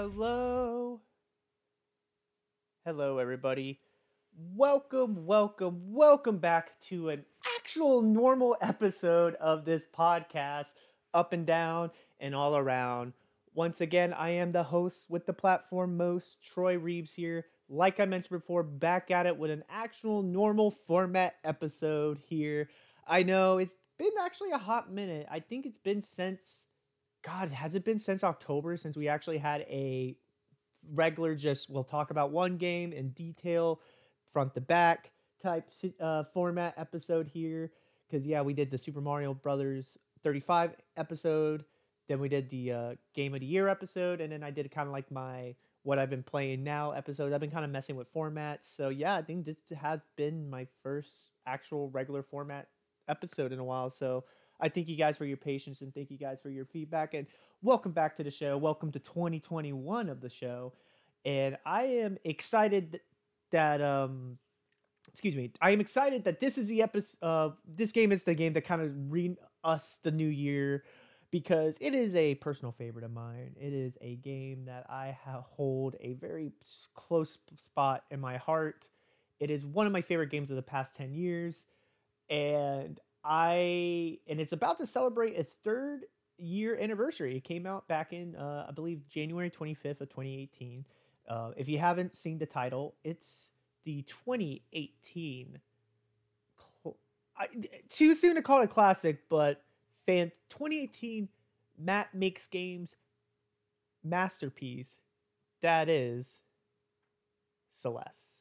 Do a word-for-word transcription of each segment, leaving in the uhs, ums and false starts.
Hello. Hello, everybody. Welcome, welcome, welcome back to an actual normal episode of this podcast, Up and Down and All Around. Once again, I am the host with the platform most, Troy Reeves here. Like I mentioned before, back at it with an actual normal format episode here. I know it's been actually a hot minute. I think it's been since, God, has it been since October since we actually had a regular, just we'll talk about one game in detail, front to back type uh, format episode here. Because yeah, we did the Super Mario Brothers thirty-five episode, then we did the uh, Game of the Year episode, and then I did kind of like my what I've been playing now episode. I've been kind of messing with formats, so yeah, I think this has been my first actual regular format episode in a while. So I thank you guys for your patience and thank you guys for your feedback. And welcome back to the show. Welcome to twenty twenty-one of the show. And I am excited that um excuse me. I am excited that this is the episode uh this game is the game that kind of re us the new year because it is a personal favorite of mine. It is a game that I ha- hold a very close spot in my heart. It is one of my favorite games of the past ten years, and I and it's about to celebrate its third year anniversary. It came out back in uh, I believe January twenty-fifth of twenty eighteen. Uh, if you haven't seen the title, it's the twenty eighteen. Cl- I, too soon to call it a classic, but fan twenty eighteen Matt Makes Games masterpiece that is Celeste.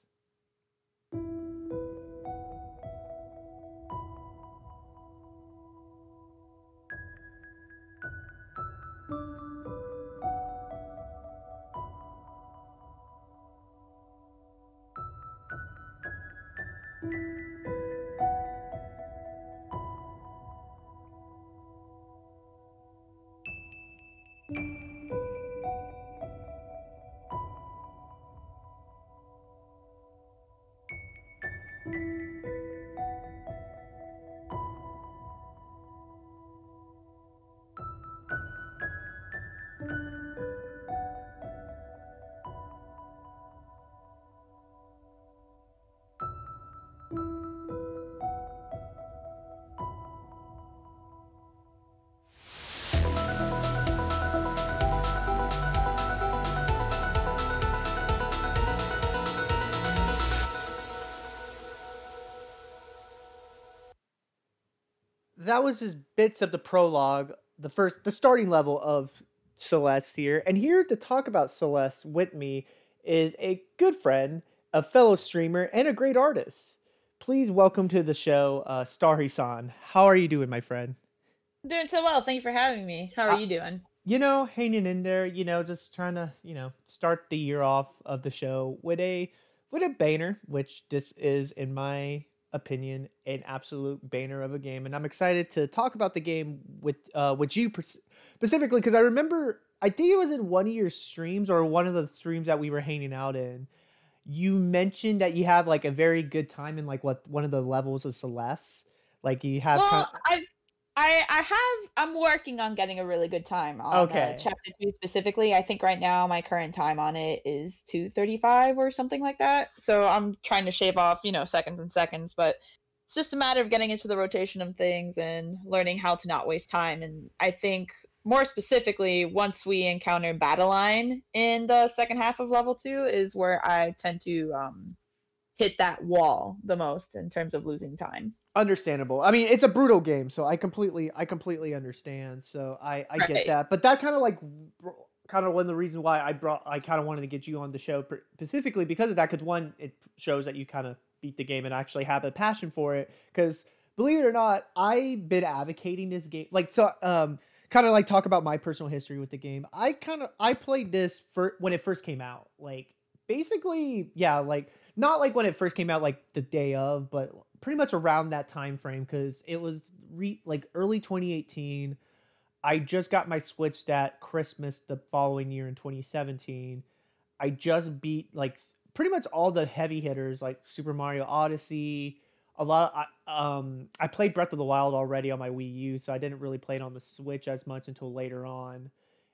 That was just bits of the prologue, the first, the starting level of Celeste here. And here to talk about Celeste with me is a good friend, a fellow streamer, and a great artist. Please welcome to the show, uh, Starry-san. How are you doing, my friend? Doing so well. Thank you for having me. How are Uh, you doing? you know, hanging in there. You know, just trying to, you know, start the year off of the show with a with a banger, which this is, in my opinion, an absolute banger of a game. And I'm excited to talk about the game with uh with you specifically because I remember I think it was in one of your streams or one of the streams that we were hanging out in. You mentioned that you have like a very good time in like what one of the levels of Celeste. Like you have kind Well, I I I have I'm working on getting a really good time of on uh, okay. chapter two specifically. I think right now my current time on it is two thirty-five or something like that. So I'm trying to shave off, you know, seconds and seconds, but it's just a matter of getting into the rotation of things and learning how to not waste time. And I think more specifically, once we encounter Battle Line in the second half of level two is where I tend to um hit that wall the most in terms of losing time. Understandable. I mean, it's a brutal game, so I completely, I completely understand. So I, I get Right. that. But that kind of like, kind of one of the reasons why I brought, I kind of wanted to get you on the show specifically because of that. Because one, it shows that you kind of beat the game and actually have a passion for it. Because believe it or not, I've been advocating this game. Like so, um, kind of like talk about my personal history with the game. I kind of, I played this for when it first came out. Like basically, yeah, like not like when it first came out, like the day of, but pretty much around that time frame because it was re- like early twenty eighteen. I just got my Switch that Christmas the following year in twenty seventeen. I just beat like pretty much all the heavy hitters like Super Mario Odyssey. A lot. Of, I, um, I played Breath of the Wild already on my Wii U, so I didn't really play it on the Switch as much until later on.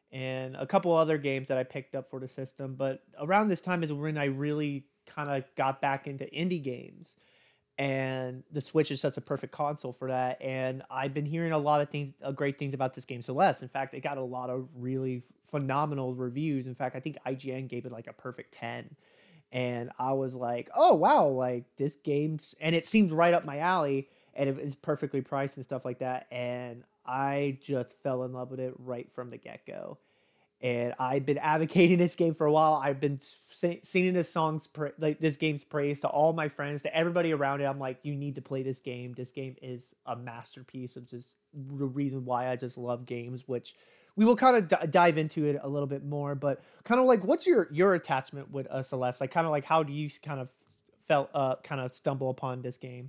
and a couple other games that I picked up for the system. But around this time is when I really kind of got back into indie games, and the Switch is such a perfect console for that. And I've been hearing a lot of things, uh, great things about this game, Celeste. In fact, it got a lot of really phenomenal reviews. In fact, I think I G N gave it like a perfect ten. And I was like, oh wow, like this game's, and it seemed right up my alley, and it was perfectly priced and stuff like that. And I just fell in love with it right from the get go. And I've been advocating this game for a while. I've been sing- singing this song's pra- like this game's praise to all my friends, to everybody around it. I'm like, you need to play this game. This game is a masterpiece of just the reason why I just love games, which we will kind of d- dive into it a little bit more. But kind of like, what's your your attachment with uh, Celeste? Like, kind of like, how do you kind of felt uh kind of stumble upon this game?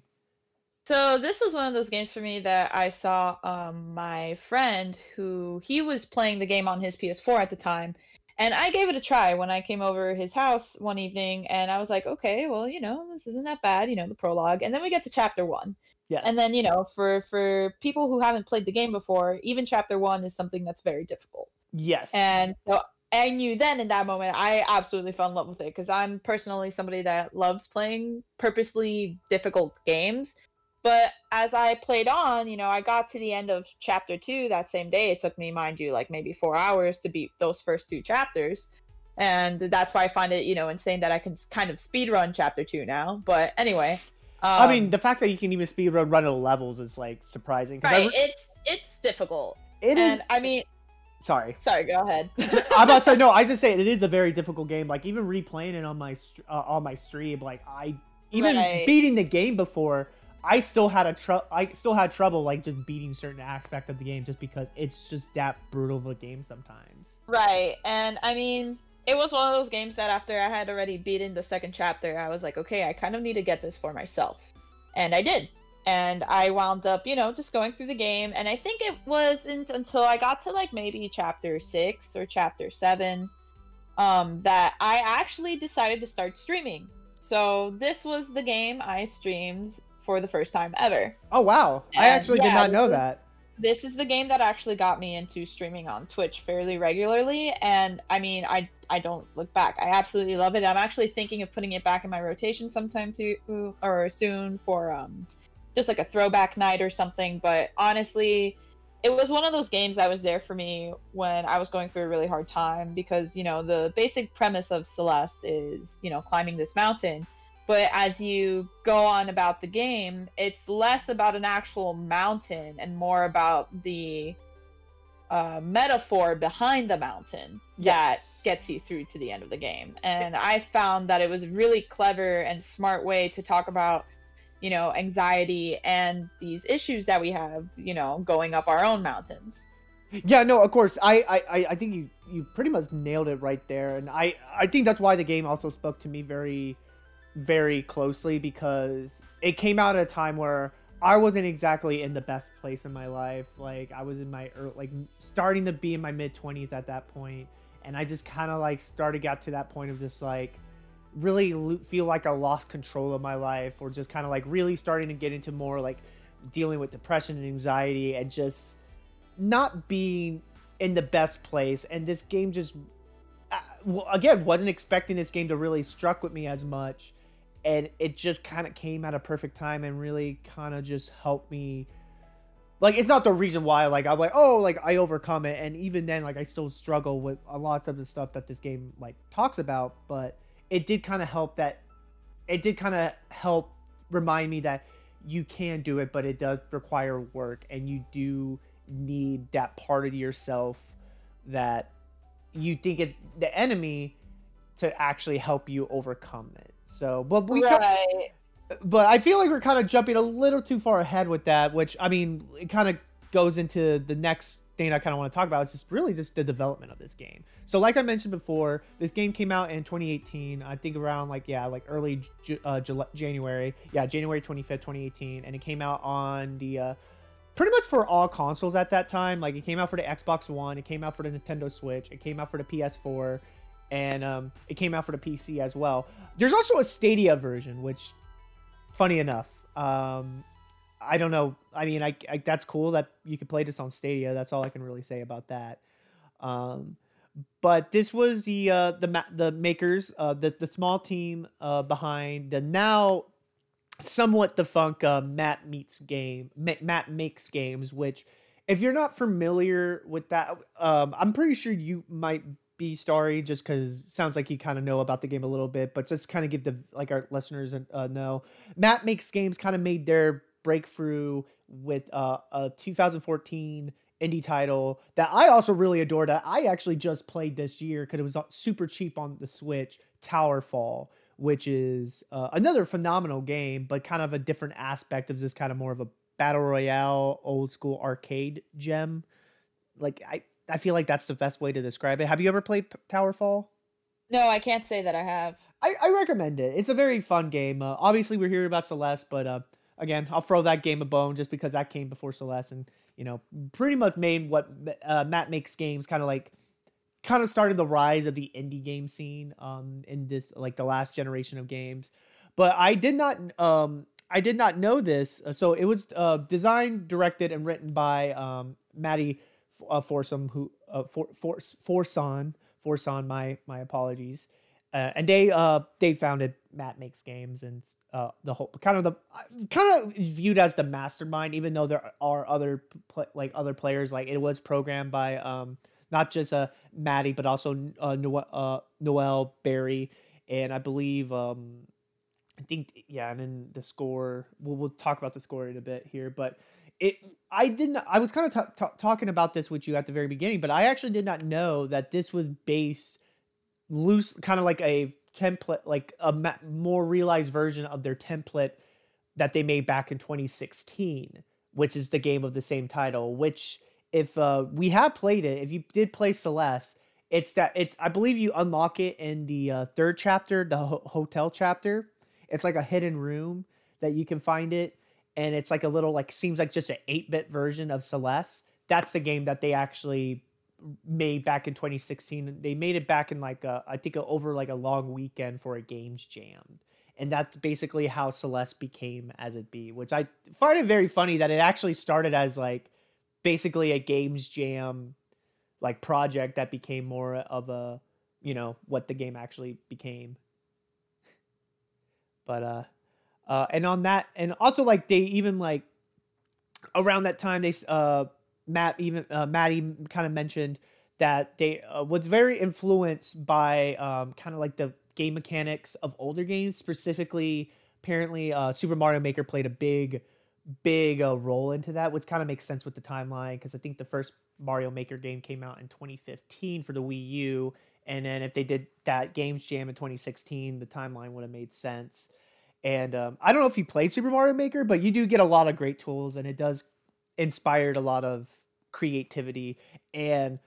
So this was one of those games for me that I saw um, my friend who he was playing the game on his P S four at the time, and I gave it a try when I came over his house one evening, and I was like, okay, well, you know, this isn't that bad, you know, the prologue, and then we get to chapter one, and Yes. then you know, for for people who haven't played the game before, even chapter one is something that's very difficult, Yes. and so I knew then in that moment I absolutely fell in love with it because I'm personally somebody that loves playing purposely difficult games. But as I played on, you know, I got to the end of chapter two that same day. It took me, mind you, like maybe four hours to beat those first two chapters. And that's why I find it, you know, insane that I can kind of speed run chapter two now. But anyway, I mean, um, the fact that you can even speed run run the levels is like surprising because I right, re- it's it's difficult. it is. And I mean, Sorry. sorry, go ahead. I'm about to say no. I just say it is a very difficult game. Like even replaying it on my str- uh, on my stream, like I even Right. beating the game before, I still had a tr- I still had trouble like just beating certain aspect of the game just because it's just that brutal of a game sometimes. Right. And I mean, it was one of those games that after I had already beaten the second chapter, I was like, okay, I kind of need to get this for myself. And I did. And I wound up, you know, just going through the game. And I think it wasn't until I got to like maybe chapter six or chapter seven um, that I actually decided to start streaming. So this was the game I streamed for the first time ever. Oh wow! I And actually did yeah, not this know is that. this is the game that actually got me into streaming on Twitch fairly regularly, and I mean, I I don't look back. I absolutely love it. I'm actually thinking of putting it back in my rotation sometime too, or soon for um, just like a throwback night or something. But honestly, it was one of those games that was there for me when I was going through a really hard time because you know the basic premise of Celeste is you know climbing this mountain. But as you go on about the game, it's less about an actual mountain and more about the uh, metaphor behind the mountain that Yes. gets you through to the end of the game. And I found that it was a really clever and smart way to talk about, you know, anxiety and these issues that we have, you know, going up our own mountains. Yeah, no, of course. I, I, I I think you, you pretty much nailed it right there, and I, I think that's why the game also spoke to me very, very closely because it came out at a time where I wasn't exactly in the best place in my life. Like I was in my early, like starting to be in my mid twenties at that point, and I just kind of like started got to that point of just like really lo- feel like I lost control of my life, or just kind of like really starting to get into more like dealing with depression and anxiety and just not being in the best place. And this game just uh, well, again wasn't expecting this game to really struck with me as much, and it just kind of came at a perfect time and really kind of just helped me. Like it's not the reason why like I'm like oh like I overcome it, and even then like I still struggle with a lot of the stuff that this game like talks about, but it did kind of help that it did kind of help remind me that you can do it, but it does require work, and you do need that part of yourself that you think is the enemy to actually help you overcome it. So, but we, Right. but I feel like we're kind of jumping a little too far ahead with that, which I mean, it kind of goes into the next thing I kind of want to talk about. It's just really just the development of this game. So, like I mentioned before, this game came out in twenty eighteen. I think around like yeah, like early Ju- uh, July, January. Yeah, January twenty-fifth, twenty eighteen, and it came out on the uh, pretty much for all consoles at that time. Like it came out for the Xbox One, it came out for the Nintendo Switch, it came out for the P S four, and um, it came out for the P C as well. There's also a Stadia version, which funny enough, um, I don't know. I mean, I, I that's cool that you can play this on Stadia. That's all I can really say about that. Um, but this was the uh, the ma- the makers, uh, the the small team uh, behind the now somewhat defunct uh, Matt Meets game, Ma- Matt Makes Games. Which, if you're not familiar with that, um, I'm pretty sure you might be Starry, just because it sounds like you kind of know about the game a little bit. But just kind of give the like our listeners uh, know, Matt Makes Games kind of made their breakthrough with uh, a two thousand fourteen indie title that I also really adored. That I actually just played this year because it was uh, super cheap on the Switch. Towerfall, which is uh, another phenomenal game, but kind of a different aspect of this kind of more of a battle royale, old school arcade gem. Like I, I feel like that's the best way to describe it. Have you ever played P- Towerfall? No, I can't say that I have. I, I recommend it. It's a very fun game. Uh, obviously, we're hearing about Celeste, but uh, again, I'll throw that game a bone just because that came before Celeste, and you know, pretty much made what uh, Matt Makes Games kind of like kind of started the rise of the indie game scene um in this like the last generation of games. But I did not um I did not know this. Uh, so it was uh designed, directed, and written by um Maddie uh, Forsum, who uh for for Forson Forson my my apologies. Uh, and they uh they founded Matt Makes Games, and uh the whole kind of the kind of viewed as the mastermind, even though there are other pl- like other players. Like it was programmed by um not just uh Maddie, but also uh, Noel, uh Noel Barry, and I believe um I think yeah, and then the score. We'll we'll talk about the score in a bit here, but it I didn't. I was kind of t- t- talking about this with you at the very beginning, but I actually did not know that this was based loose, kind of like a template, like a ma- more realized version of their template that they made back in twenty sixteen, which is the game of the same title. Which, if uh, we have played it, if you did play Celeste, it's that it's I believe you unlock it in the uh, third chapter, the ho- hotel chapter. It's like a hidden room that you can find it, and it's like a little like seems like just an eight bit version of Celeste. That's the game that they actually made back in twenty sixteen. They made it back in like a, I think over like a long weekend for a games jam. And that's basically how Celeste became as it be, which I find it very funny that it actually started as like basically a games jam like project that became more of a, you know, what the game actually became. But uh uh and on that, and also like they even like around that time they uh Matt even uh, Maddie kind of mentioned that they uh, was very influenced by um kind of like the game mechanics of older games. Specifically, apparently uh Super Mario Maker played a big big uh, role into that, which kind of makes sense with the timeline, because I think the first Mario Maker game came out in twenty fifteen for the Wii U, and then if they did that Games Jam in twenty sixteen, the timeline would have made sense. And um, I don't know if you played Super Mario Maker, but you do get a lot of great tools, and it does inspired a lot of creativity. And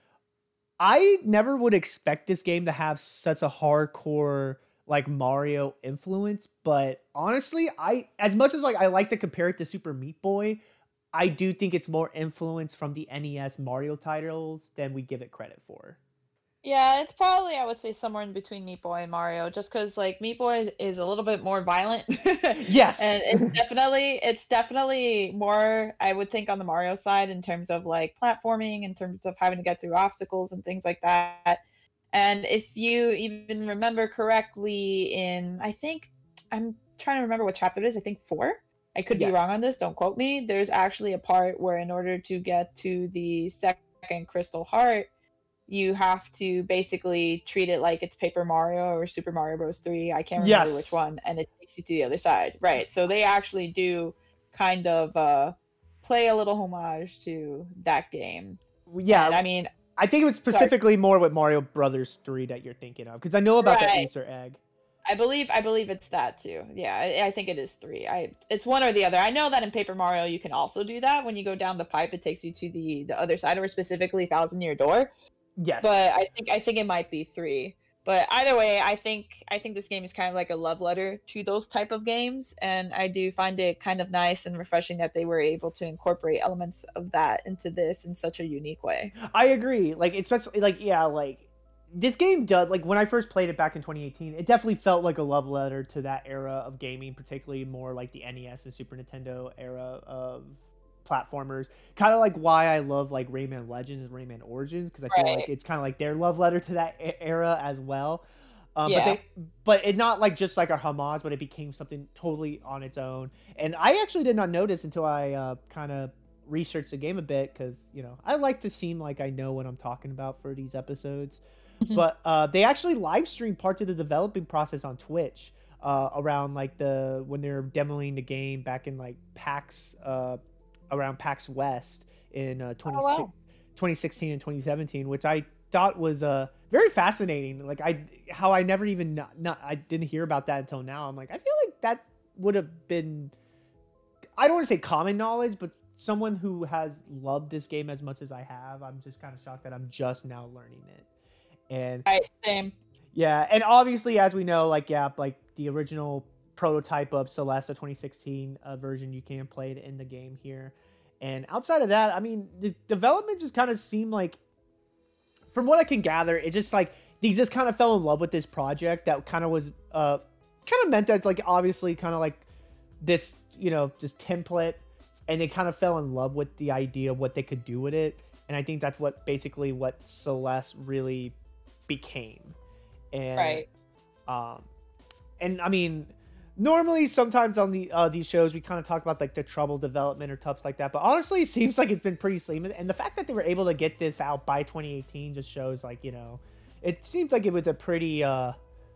I never would expect this game to have such a hardcore like Mario influence, but honestly, I as much as like I like to compare it to Super Meat Boy, I do think it's more influence from the N E S Mario titles than we give it credit for. Yeah, it's probably, I would say, somewhere in between Meat Boy and Mario, just because like Meat Boy is, is a little bit more violent, and Yes. it's definitely it's definitely more, I would think, on the Mario side in terms of like platforming, in terms of having to get through obstacles and things like that. And if you even remember correctly, in I think I'm trying to remember what chapter it is. I think four. I could be wrong Yes. on this. Don't quote me. There's actually a part where, in order to get to the second Crystal Heart, you have to basically treat it like it's Paper Mario or Super Mario Bros. three. I can't remember which Yes. one, and it takes you to the other side. Right. So they actually do kind of uh, play a little homage to that game. And Yeah. I mean, I think it was sorry. specifically more with Mario Brothers three that you're thinking of, because I know about that Right. Easter egg. I believe I believe it's that too. Yeah, I, I think it is three. I it's one or the other. I know that in Paper Mario you can also do that. When you go down the pipe, it takes you to the the other side, or specifically Thousand Year Door. Yes. But I think I think it might be three. But either way, I think I think this game is kind of like a love letter to those type of games, and I do find it kind of nice and refreshing that they were able to incorporate elements of that into this in such a unique way. I agree. Like, especially like yeah, like this game does, like when I first played it back in twenty eighteen, it definitely felt like a love letter to that era of gaming, particularly more like the N E S and Super Nintendo era of platformers. Kind of like why I love like Rayman Legends and Rayman Origins, because I feel Right. like it's kind of like their love letter to that e- era as well. Um, Yeah. But they, but it not like just like a homage, but it became something totally on its own. And I actually did not notice until I uh, kind of researched the game a bit, because you know I like to seem like I know what I'm talking about for these episodes. But uh, they actually live stream parts of the developing process on Twitch uh, around like the when they were demoing the game back in like PAX uh, around PAX West in uh, Oh, wow. twenty sixteen and twenty seventeen, which I thought was uh, very fascinating. Like I how I never even not, not I didn't hear about that until now. I'm like I feel like that would have been, I don't want to say common knowledge, but someone who has loved this game as much as I have, I'm just kind of shocked that I'm just now learning it. And Right, same. yeah, and obviously, as we know, like yeah, like the original prototype of Celeste, the twenty sixteen uh, version, you can play it in the game here. And outside of that, I mean, the development just kind of seemed like, from what I can gather, it just like they just kind of fell in love with this project that kind of was uh kind of meant that it's like obviously kind of like this, you know, this template, and they kind of fell in love with the idea of what they could do with it. And I think that's what basically what Celeste really became. And Right. um and I mean, normally sometimes on the uh these shows we kind of talk about like the trouble development or stuff like that, but honestly it seems like it's been pretty seamless, and the fact that they were able to get this out by twenty eighteen just shows like, you know, it seems like it was a pretty uh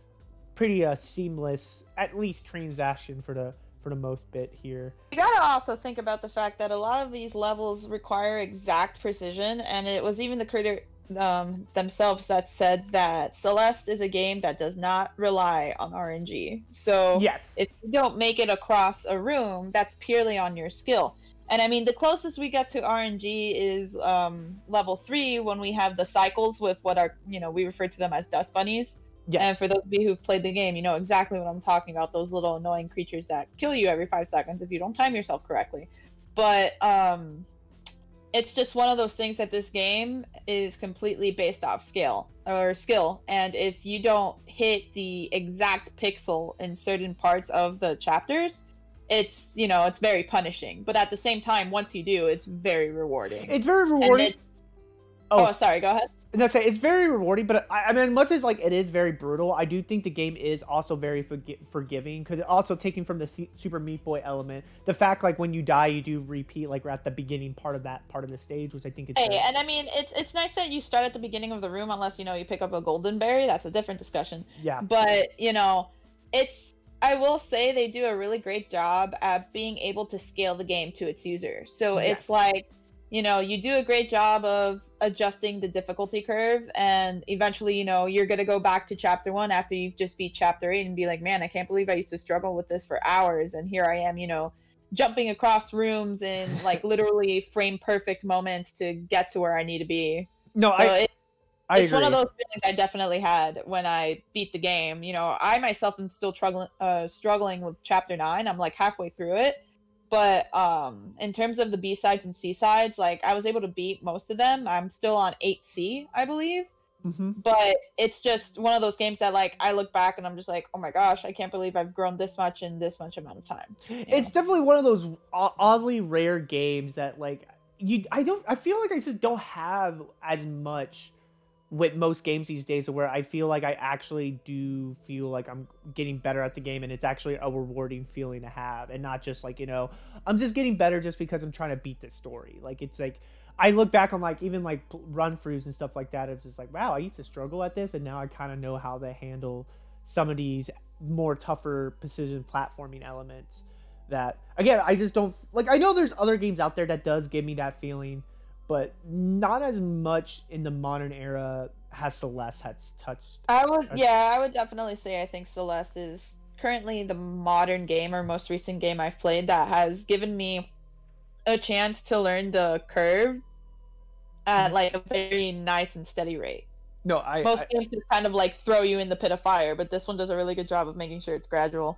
pretty uh seamless, at least, transaction for the for the most bit here. You gotta also think about the fact that a lot of these levels require exact precision, and it was even the creator um, themselves that said that Celeste is a game that does not rely on R N G. So Yes. if you don't make it across a room, that's purely on your skill. And I mean, the closest we get to R N G is um, level three, when we have the cycles with what are, you know, we refer to them as dust bunnies. Yes. And for those of you who've played the game, you know exactly what I'm talking about. Those little annoying creatures that kill you every five seconds if you don't time yourself correctly. But um, it's just one of those things that this game is completely based off scale or skill. And if you don't hit the exact pixel in certain parts of the chapters, it's, you know, it's very punishing. But at the same time, once you do, it's very rewarding. It's very And rewarding. it's... Oh, sorry, go ahead. And I say it's very rewarding, but I, I mean, much as like it is very brutal, I do think the game is also very forgi- forgiving, because it also taking from the C- Super Meat Boy element, the fact like when you die, you do repeat like we're at the beginning part of that part of the stage, which I think is. Hey, very- and I mean, it's it's nice that you start at the beginning of the room, unless you know you pick up a golden berry. That's a different discussion. Yeah. But you know, it's. I will say they do a really great job at being able to scale the game to its user. So Yes. it's like, you know, you do a great job of adjusting the difficulty curve, and eventually, you know, you're going to go back to chapter one after you've just beat chapter eight and be like, man, I can't believe I used to struggle with this for hours. And here I am, you know, jumping across rooms in like literally frame perfect moments to get to where I need to be. No, So I. it, I it's agree. one of those feelings I definitely had when I beat the game. You know, I myself am still struggling, uh, struggling with chapter nine. I'm like halfway through it. But um, in terms of the B-sides and C-sides, like I was able to beat most of them. I'm still on eight C, I believe. Mm-hmm. But it's just one of those games that like I look back and I'm just like, oh my gosh, I can't believe I've grown this much in this much amount of time. You It's know? definitely one of those o- oddly rare games that like you. I don't. I feel like I just don't have as much with most games these days, where I feel like I actually do feel like I'm getting better at the game, and it's actually a rewarding feeling to have, and not just like, you know, I'm just getting better just because I'm trying to beat the story. Like it's like I look back on like even like run throughs and stuff like that. It's just like, wow, I used to struggle at this, and now I kind of know how to handle some of these more tougher precision platforming elements. That again, I just don't like. I know there's other games out there that does give me that feeling, but not as much in the modern era has Celeste has touched. I would, yeah, I would definitely say I think Celeste is currently the modern game or most recent game I've played that has given me a chance to learn the curve at like a very nice and steady rate. No, I Most I, games just kind of like throw you in the pit of fire, but this one does a really good job of making sure it's gradual.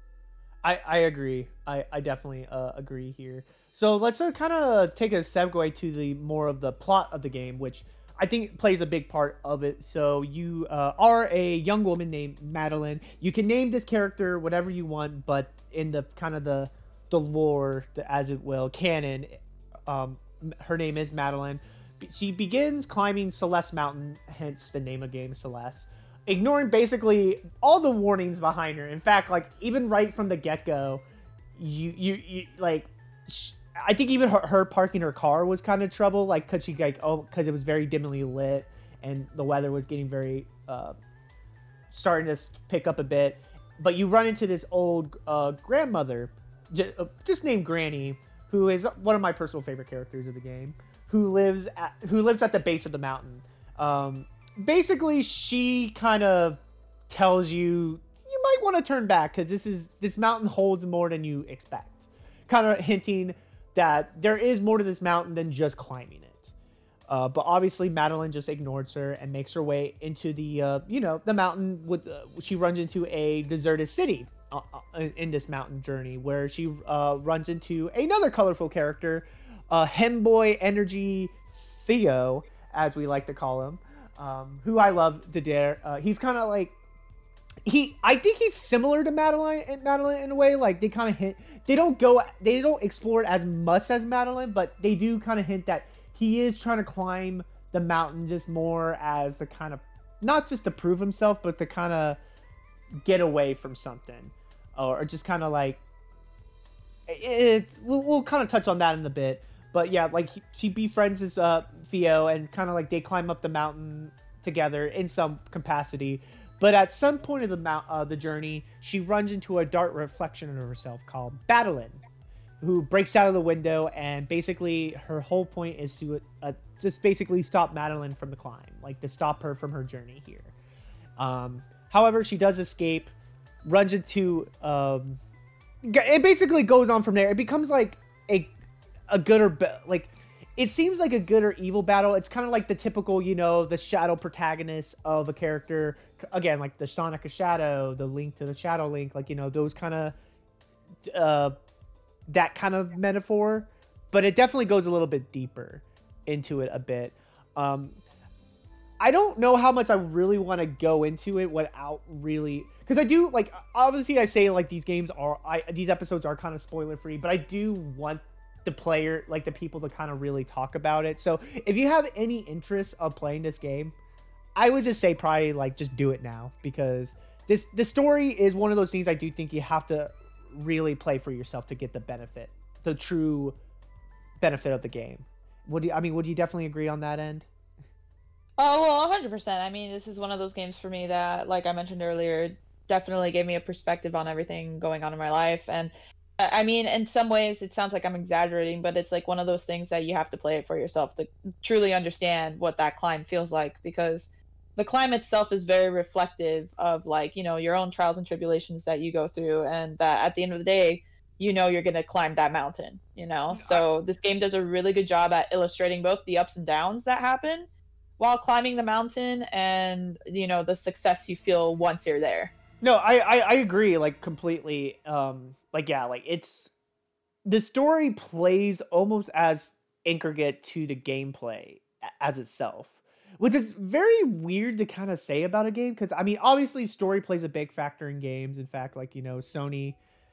I, I agree. I, I definitely uh, agree here. So let's uh, kind of take a segue to the more of the plot of the game, which I think plays a big part of it. So you uh, are a young woman named Madeline. You can name this character whatever you want, but in the kind of the the lore, the, as it will, canon, Um, her name is Madeline. She begins climbing Celeste Mountain, hence the name of the game, Celeste, ignoring basically all the warnings behind her. In fact, like even right from the get-go, you you, you like, sh- I think even her, her parking her car was kind of trouble, like because she like oh because it was very dimly lit and the weather was getting very uh, starting to pick up a bit. But you run into this old uh, grandmother, just, uh, just named Granny, who is one of my personal favorite characters of the game, who lives at who lives at the base of the mountain. Um, basically, she kind of tells you you might want to turn back because this is this mountain holds more than you expect. Kind of hinting that there is more to this mountain than just climbing it. Uh, but obviously, Madeline just ignores her and makes her way into the, uh, you know, the mountain. With uh, she runs into a deserted city uh, uh, in this mountain journey, where she uh, runs into another colorful character, uh, Hemboy Energy Theo, as we like to call him, um, who I love to dare. Uh, he's kind of like he. I think he's similar to Madeline and Madeline in a way. Like they kind of hint. They don't go. They don't explore it as much as Madeline, but they do kind of hint that he is trying to climb the mountain just more as a kind of, not just to prove himself, but to kind of get away from something. Or just kind of like, it, we'll, we'll kind of touch on that in a bit. But yeah, like he, she befriends his uh, Theo and kind of like they climb up the mountain together in some capacity. But at some point of the mount, uh, the journey, she runs into a dark reflection of herself called Madeline, who breaks out of the window, and basically her whole point is to uh, just basically stop Madeline from the climb, like to stop her from her journey here. Um, however, she does escape, runs into, um, it basically goes on from there. It becomes like a, a good or, like, it seems like a good or evil battle. It's kind of like the typical, you know, the shadow protagonist of a character. Again, like the Sonic of Shadow, the Link to the Shadow Link, like, you know, those kind of, uh, that kind of metaphor, but it definitely goes a little bit deeper into it a bit. Um, I don't know how much I really want to go into it without really, because I do like, obviously I say like these games are, I these episodes are kind of spoiler free, but I do want the player, like the people to kind of really talk about it. So if you have any interest of playing this game, I would just say probably like just do it now, because this the story is one of those things I do think you have to really play for yourself to get the benefit, the true benefit of the game. Would you, I mean, would you definitely agree on that end? Oh, well, one hundred percent. I mean, this is one of those games for me that, like I mentioned earlier, definitely gave me a perspective on everything going on in my life. And I mean, in some ways, it sounds like I'm exaggerating, but it's like one of those things that you have to play it for yourself to truly understand what that climb feels like, because the climb itself is very reflective of, like, you know, your own trials and tribulations that you go through, and that at the end of the day, you know, you're going to climb that mountain, you know? So this game does a really good job at illustrating both the ups and downs that happen while climbing the mountain and, you know, the success you feel once you're there. No, I, I, I agree, like, completely. Um, like, yeah, like, it's, the story plays almost as intricate to the gameplay as itself, which is very weird to kind of say about a game, because, I mean, obviously story plays a big factor in games. In fact, like, you know, Sony,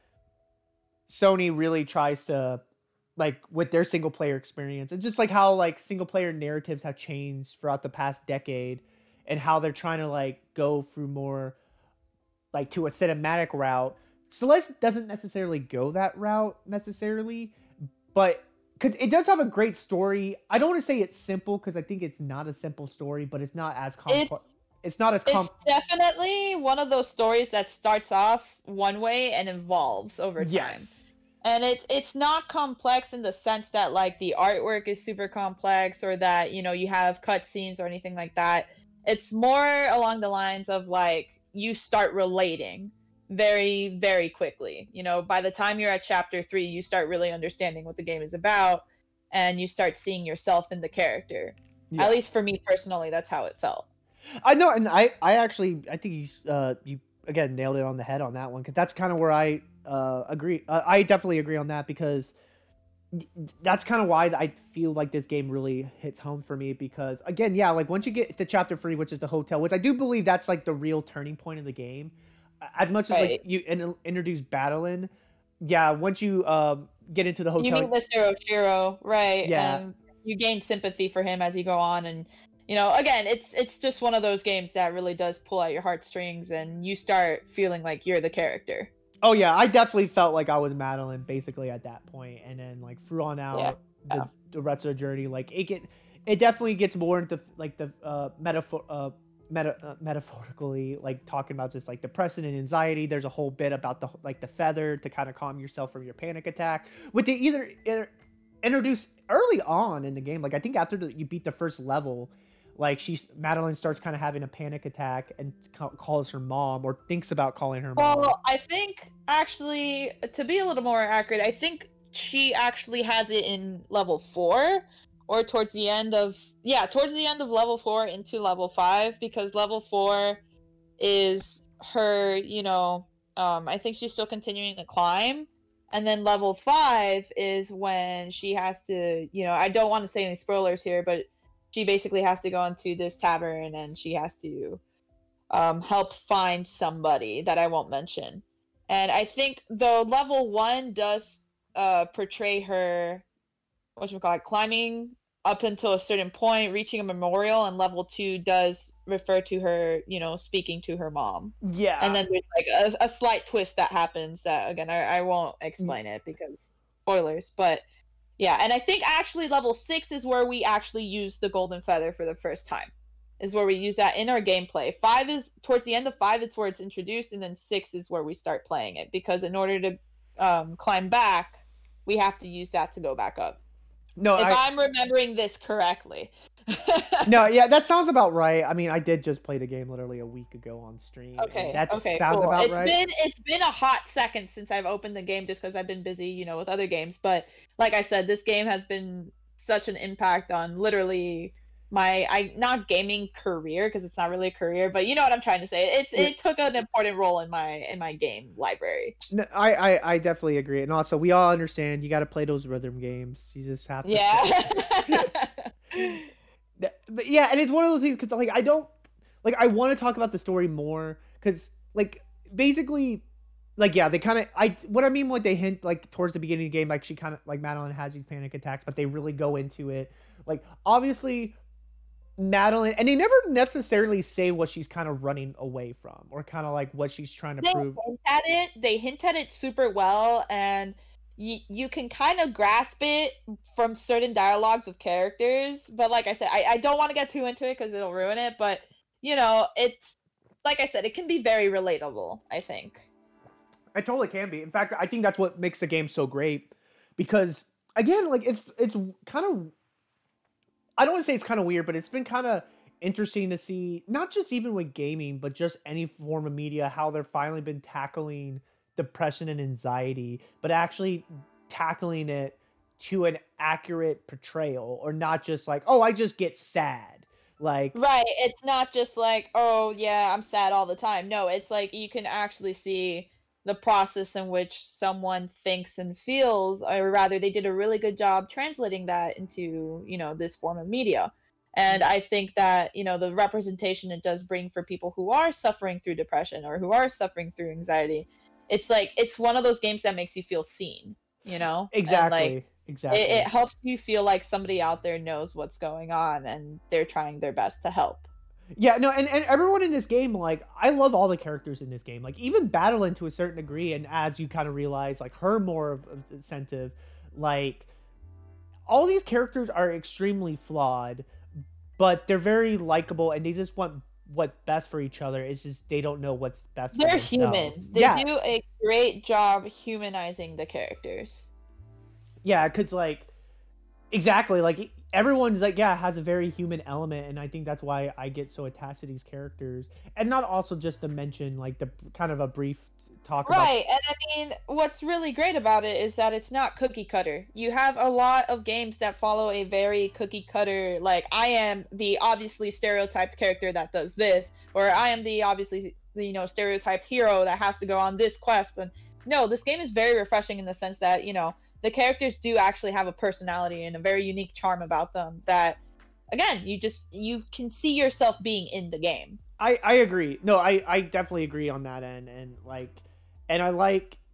Sony really tries to, like, with their single player experience, and just like how, like, single player narratives have changed throughout the past decade, and how they're trying to, like, go through more, like, to a cinematic route. Celeste doesn't necessarily go that route necessarily, but cause it does have a great story. I don't want to say it's simple, because I think it's not a simple story, but it's not as complex. It's, it's not as complex. It's definitely one of those stories that starts off one way and evolves over time. Yes. And it's it's not complex in the sense that, like, the artwork is super complex, or that, you know, you have cutscenes or anything like that. It's more along the lines of, like, you start relating very, very quickly. You know, by the time you're at chapter three, you start really understanding what the game is about, and you start seeing yourself in the character. Yeah. At least for me personally, that's how it felt. I know, and I, I actually, I think you, uh, you again nailed it on the head on that one, because that's kind of where I uh, agree. Uh, I definitely agree on that, because that's kind of why I feel like this game really hits home for me, because, again, yeah, like, once you get to chapter three, which is the hotel, which I do believe that's, like, the real turning point of the game. As much as, right. like, you in- introduce Madeline, yeah, once you um get into the You hotel. meet Mister Oshiro, right? Yeah. And you gain sympathy for him as you go on, and you know, again, it's it's just one of those games that really does pull at your heartstrings, and you start feeling like you're the character. Oh yeah, I definitely felt like I was Madeline basically at that point, and then like through on out Yeah. the, Yeah. the rest of the journey, like it get it definitely gets more into like the uh metaphor uh meta uh, metaphorically, like talking about just like depression and anxiety. There's a whole bit about the like the feather to kind of calm yourself from your panic attack, which they either, either introduce early on in the game. Like I think after the, you beat the first level, like she's Madeline starts kind of having a panic attack and ca- calls her mom, or thinks about calling her mom. Well, I think actually, to be a little more accurate, I think she actually has it in level four, or towards the end of yeah, towards the end of level four into level five, because level four is her, you know, um, I think she's still continuing to climb, and then level five is when she has to, you know, I don't want to say any spoilers here, but she basically has to go into this tavern and she has to um, help find somebody that I won't mention. And I think though level one does uh, portray her, what you call it, climbing up until a certain point, reaching a memorial, and level two does refer to her, you know, speaking to her mom. Yeah. And then there's like a, a slight twist that happens that, again, I, I won't explain it because spoilers, but yeah. And I think actually level six is where we actually use the golden feather for the first time, is where we use that in our gameplay. Five is towards the end of five, it's where it's introduced, and then six is where we start playing it, because in order to um, climb back, we have to use that to go back up. No, if I, I'm remembering this correctly. No, yeah, that sounds about right. I mean, I did just play the game literally a week ago on stream. Okay, That okay, sounds cool. about It's right. been it's been a hot second since I've opened the game, just because I've been busy, you know, with other games. But like I said, this game has been such an impact on literally my I not gaming career, because it's not really a career, but you know what I'm trying to say. It's Yeah. it took an important role in my in my game library. No, I, I, I definitely agree, and also we all understand you got to play those rhythm games. You just have to. Yeah. But yeah, and it's one of those things because like I don't like I want to talk about the story more because like basically like yeah they kind of I what I mean what they hint like towards the beginning of the game, like she kind of like Madeline has these panic attacks, but they really go into it. Like obviously Madeline, and they never necessarily say what she's kind of running away from, or kind of like what she's trying to they prove. hint at it. They hint at it super well, and you you can kind of grasp it from certain dialogues of characters. But like I said, I, I don't want to get too into it because it'll ruin it. But you know, it's like I said, it can be very relatable, I think. It totally can be. In fact, I think that's what makes the game so great, because again, like it's it's kind of I don't want to say it's kind of weird, but it's been kind of interesting to see, not just even with gaming, but just any form of media, how they're finally been tackling depression and anxiety, but actually tackling it to an accurate portrayal, or not just like, oh, I just get sad. Like, Right, it's not just like, oh yeah, I'm sad all the time. No, it's like you can actually see the process in which someone thinks and feels, or rather they did a really good job translating that into, you know, this form of media. And I think that, you know, the representation it does bring for people who are suffering through depression or who are suffering through anxiety, it's like it's one of those games that makes you feel seen, you know? And, exactly. like, Exactly. It, it helps you feel like somebody out there knows what's going on and they're trying their best to help. Yeah, no, and, and everyone in this game, like, I love all the characters in this game. Like, even Madeline to a certain degree, and as you kind of realize, like, her more of of incentive, like, all these characters are extremely flawed, but they're very likable, and they just want what's best for each other. It's just they don't know what's best for They're themselves. human. They yeah. do a great job humanizing the characters. Yeah, because, like, exactly, like, everyone's, like, yeah, has a very human element, and I think that's why I get so attached to these characters. And not also just to mention, like, the kind of a brief talk about... Right, and I mean, what's really great about it is that it's not cookie cutter. You have a lot of games that follow a very cookie cutter, like, I am the obviously stereotyped character that does this, or I am the obviously, you know, stereotyped hero that has to go on this quest. And no, this game is very refreshing in the sense that, you know, the characters do actually have a personality and a very unique charm about them that, again, you just, you can see yourself being in the game. I, I agree. No, I, I definitely agree on that end. And, like, and I like,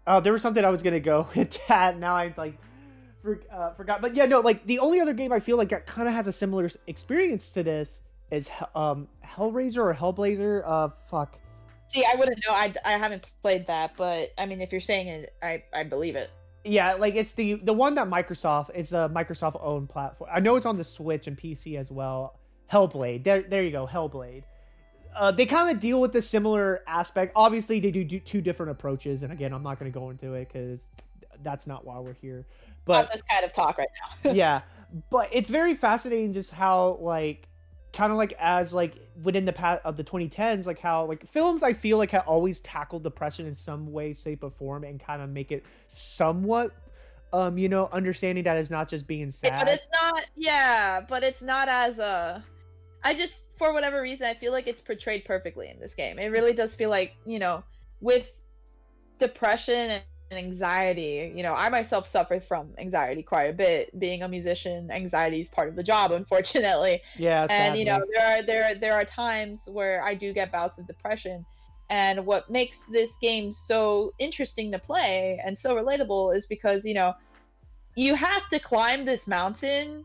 Oh, there was something I was gonna go with that. Now I like for, uh, forgot. But yeah, no, like the only other game I feel like kind of has a similar experience to this is um Hellraiser or Hellblazer. Uh, fuck. See, I wouldn't know. I, I haven't played that, but I mean, if you're saying it, I, I believe it. Yeah, like it's the the one that Microsoft, it's a Microsoft owned platform. I know it's on the Switch and P C as well. Hellblade. There there you go, Hellblade. Uh, they kind of deal with the similar aspect. Obviously, they do, do two different approaches, and again, I'm not going to go into it because that's not why we're here. But not this kind of talk right now. yeah, but it's very fascinating just how like kind of like as like within the past of the twenty tens, like how like films I feel like have always tackled depression in some way, shape, or form, and kind of make it somewhat um you know understanding that it's not just being sad. But it's not. Yeah, but it's not as a. I just, for whatever reason, I feel like it's portrayed perfectly in this game. It really does feel like, you know, with depression and anxiety, you know, I myself suffer from anxiety quite a bit. Being a musician, anxiety is part of the job, unfortunately. Yeah, and sadly. you know, there are there there are times where I do get bouts of depression. And what makes this game so interesting to play and so relatable is because, you know, you have to climb this mountain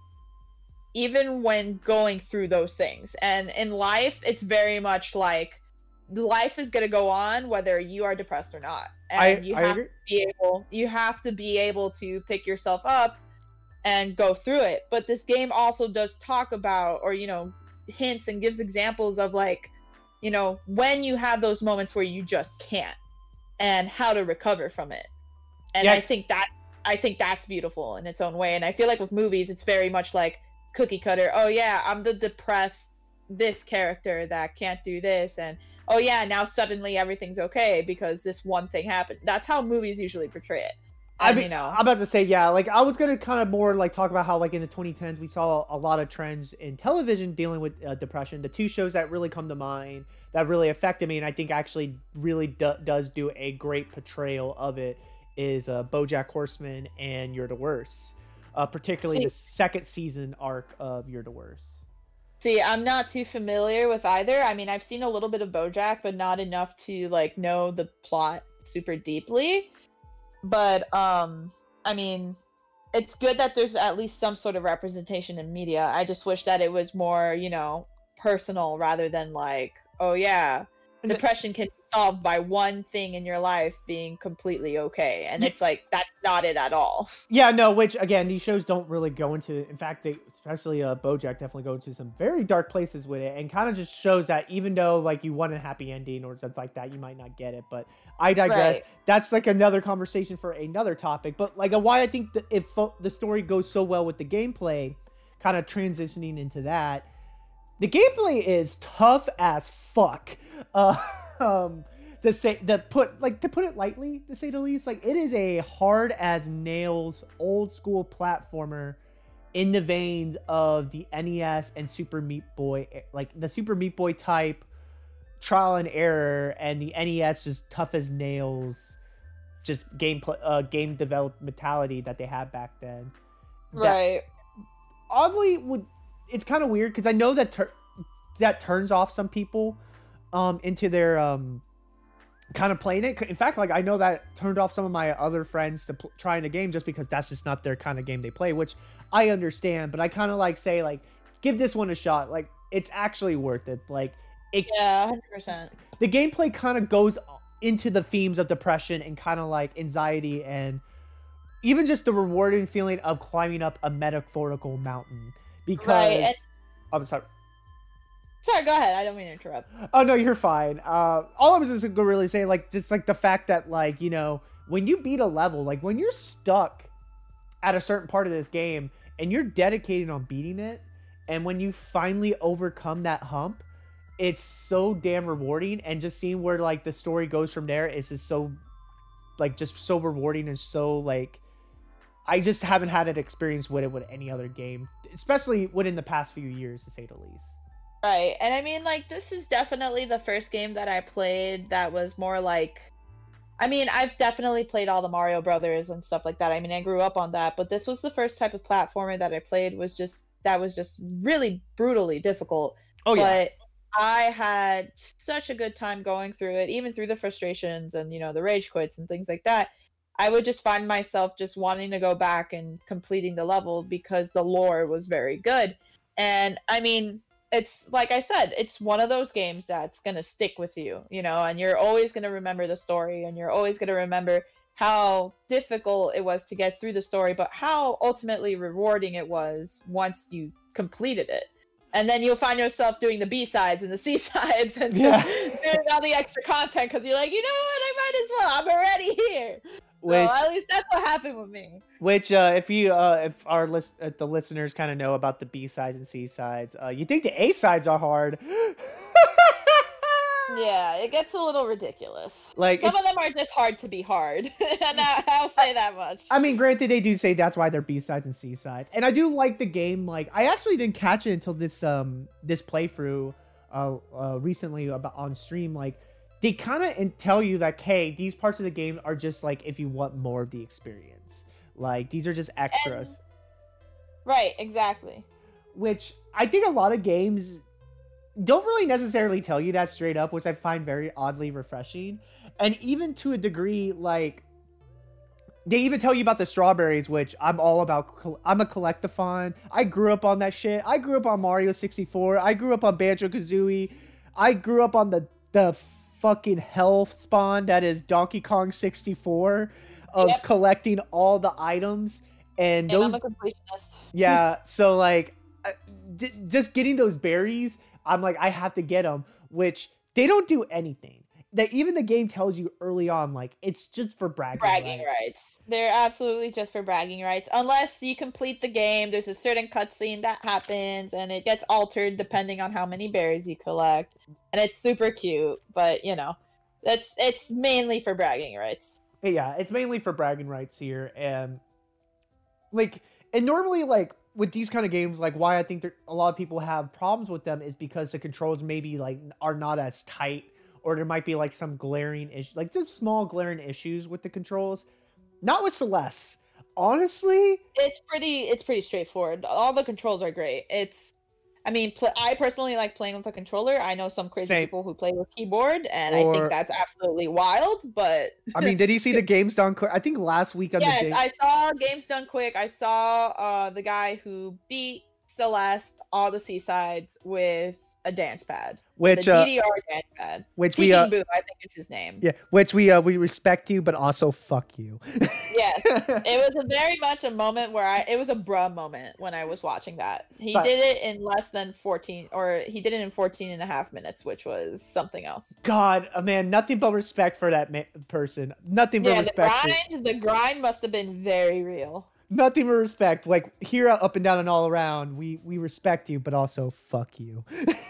even when going through those things. And in life, it's very much like life is going to go on whether you are depressed or not. And I, you I have agree. to be able you have to be able to pick yourself up and go through it. But this game also does talk about, or you know, hints and gives examples of like, you know, when you have those moments where you just can't and how to recover from it. And yeah. I think that I think that's beautiful in its own way. And I feel like with movies, it's very much like cookie cutter. Oh yeah, I'm the depressed this character that can't do this, and oh yeah, now suddenly everything's okay because this one thing happened. That's how movies usually portray it. And, I mean, you know, I'm about to say, yeah, like I was gonna kind of more like talk about how like in the twenty tens we saw a lot of trends in television dealing with uh, depression. The two shows that really come to mind that really affected me, and I think actually really do- does do a great portrayal of it, is uh, BoJack Horseman and You're the Worst. Uh, particularly See- the second season arc of You're the Worst. See, I'm not too familiar with either. I mean, I've seen a little bit of BoJack, but not enough to like know the plot super deeply. But um, I mean, it's good that there's at least some sort of representation in media. I just wish that it was more, you know, personal rather than like, oh yeah, depression can be solved by one thing in your life being completely okay. And yeah. It's like, that's not it at all. Yeah, no, which again, these shows don't really go into, in fact, they, especially uh, BoJack definitely go into some very dark places with it, and kind of just shows that even though like you want a happy ending or something like that, you might not get it. But I digress. Right. That's like another conversation for another topic. But like why I think that if the story goes so well with the gameplay, kind of transitioning into that, the gameplay is tough as fuck. Uh, um, to say to put like to put it lightly, to say the least, like it is a hard as nails old school platformer in the veins of the N E S and Super Meat Boy, like the Super Meat Boy type trial and error, and the N E S just tough as nails, just gameplay, uh, game developmentality that they had back then. Right. That, oddly, would it's kind of weird because I know that tur- that turns off some people um into their um kind of playing it. In fact, like I know that turned off some of my other friends to pl- trying the game just because that's just not their kind of game they play, which I understand. But I kind of like say like give this one a shot. Like it's actually worth it. Like it, yeah, one hundred percent. The gameplay kind of goes into the themes of depression and kind of like anxiety and even just the rewarding feeling of climbing up a metaphorical mountain. Because right, and- I'm sorry. Sorry, go ahead. I don't mean to interrupt. Oh no, you're fine. Uh, all I was just gonna really say, like, just like the fact that, like, you know, when you beat a level, like when you're stuck at a certain part of this game and you're dedicated on beating it, and when you finally overcome that hump, it's so damn rewarding. And just seeing where like the story goes from there is just so, like, just so rewarding and so like, I just haven't had an experience with it with any other game, especially within the past few years, to say the least. Right, and I mean, like, this is definitely the first game that I played that was more like... I mean, I've definitely played all the Mario Brothers and stuff like that. I mean, I grew up on that, but this was the first type of platformer that I played was just... that was just really brutally difficult. Oh, yeah. But I had such a good time going through it, even through the frustrations and, you know, the rage quits and things like that. I would just find myself just wanting to go back and completing the level because the lore was very good. And I mean, it's like I said, it's one of those games that's going to stick with you, you know, and you're always going to remember the story, and you're always going to remember how difficult it was to get through the story, but how ultimately rewarding it was once you completed it. And then you'll find yourself doing the B-sides and the C-sides and just Yeah. doing all the extra content because you're like, you know what, I might as well. I'm already here. Which, so at least that's what happened with me. which uh, if you, uh, if our list, uh, the listeners kind of know about the B-sides and C-sides, uh, you think the A-sides are hard. Yeah, it gets a little ridiculous. Like, some of them are just hard to be hard, and I, I'll say that much. I mean, granted, they do say that's why they're B-sides and C-sides, and I do like the game. Like, I actually didn't catch it until this um this playthrough uh, uh recently about on stream. Like, they kind of tell you that, hey, these parts of the game are just like if you want more of the experience. Like, these are just extras. And, right, exactly. Which I think a lot of games don't really necessarily tell you that straight up, which I find very oddly refreshing. And even to a degree, like, they even tell you about the strawberries, which I'm all about. I'm a collectathon. I grew up on that shit. I grew up on Mario sixty-four. I grew up on Banjo-Kazooie. I grew up on the, the fucking hell spawn that is Donkey Kong sixty-four of Yep. collecting all the items. And, And those, I'm a completionist. yeah, so, like, d- just getting those berries, I'm like, I have to get them, which they don't do anything. That even the game tells you early on, like, it's just for bragging, bragging rights. rights. They're absolutely just for bragging rights. Unless you complete the game, there's a certain cutscene that happens, and it gets altered depending on how many berries you collect. And it's super cute, but you know, that's it's mainly for bragging rights. Yeah, it's mainly for bragging rights here, and like, and normally, like, with these kind of games, like, why I think there, a lot of people have problems with them is because the controls maybe like are not as tight, or there might be like some glaring issue, like some small glaring issues with the controls. Not with Celeste, honestly. It's pretty. It's pretty straightforward. All the controls are great. It's. I mean, pl- I personally like playing with a controller. I know some crazy Same. people who play with keyboard, and Or- I think that's absolutely wild. But I mean, did you see the games done quick? I think last week on yes, the day. I saw Games Done Quick. I saw uh, the guy who beat Celeste all the seasides with a dance pad. Which, the uh, D D R dance pad. which we Peking uh, Boo, I think is his name. yeah, which we uh, we respect you, but also fuck you. Yes, it was a very much a moment where I. It was a bruh moment when I was watching that. He But- did it in less than fourteen, or he did it in fourteen and a half minutes, which was something else. God, uh, man, nothing but respect for that ma- person. Nothing but Yeah, the respect. For, grind. The grind must have been very real. nothing but respect. Like, here, up and down and all around, we we respect you, but also fuck you.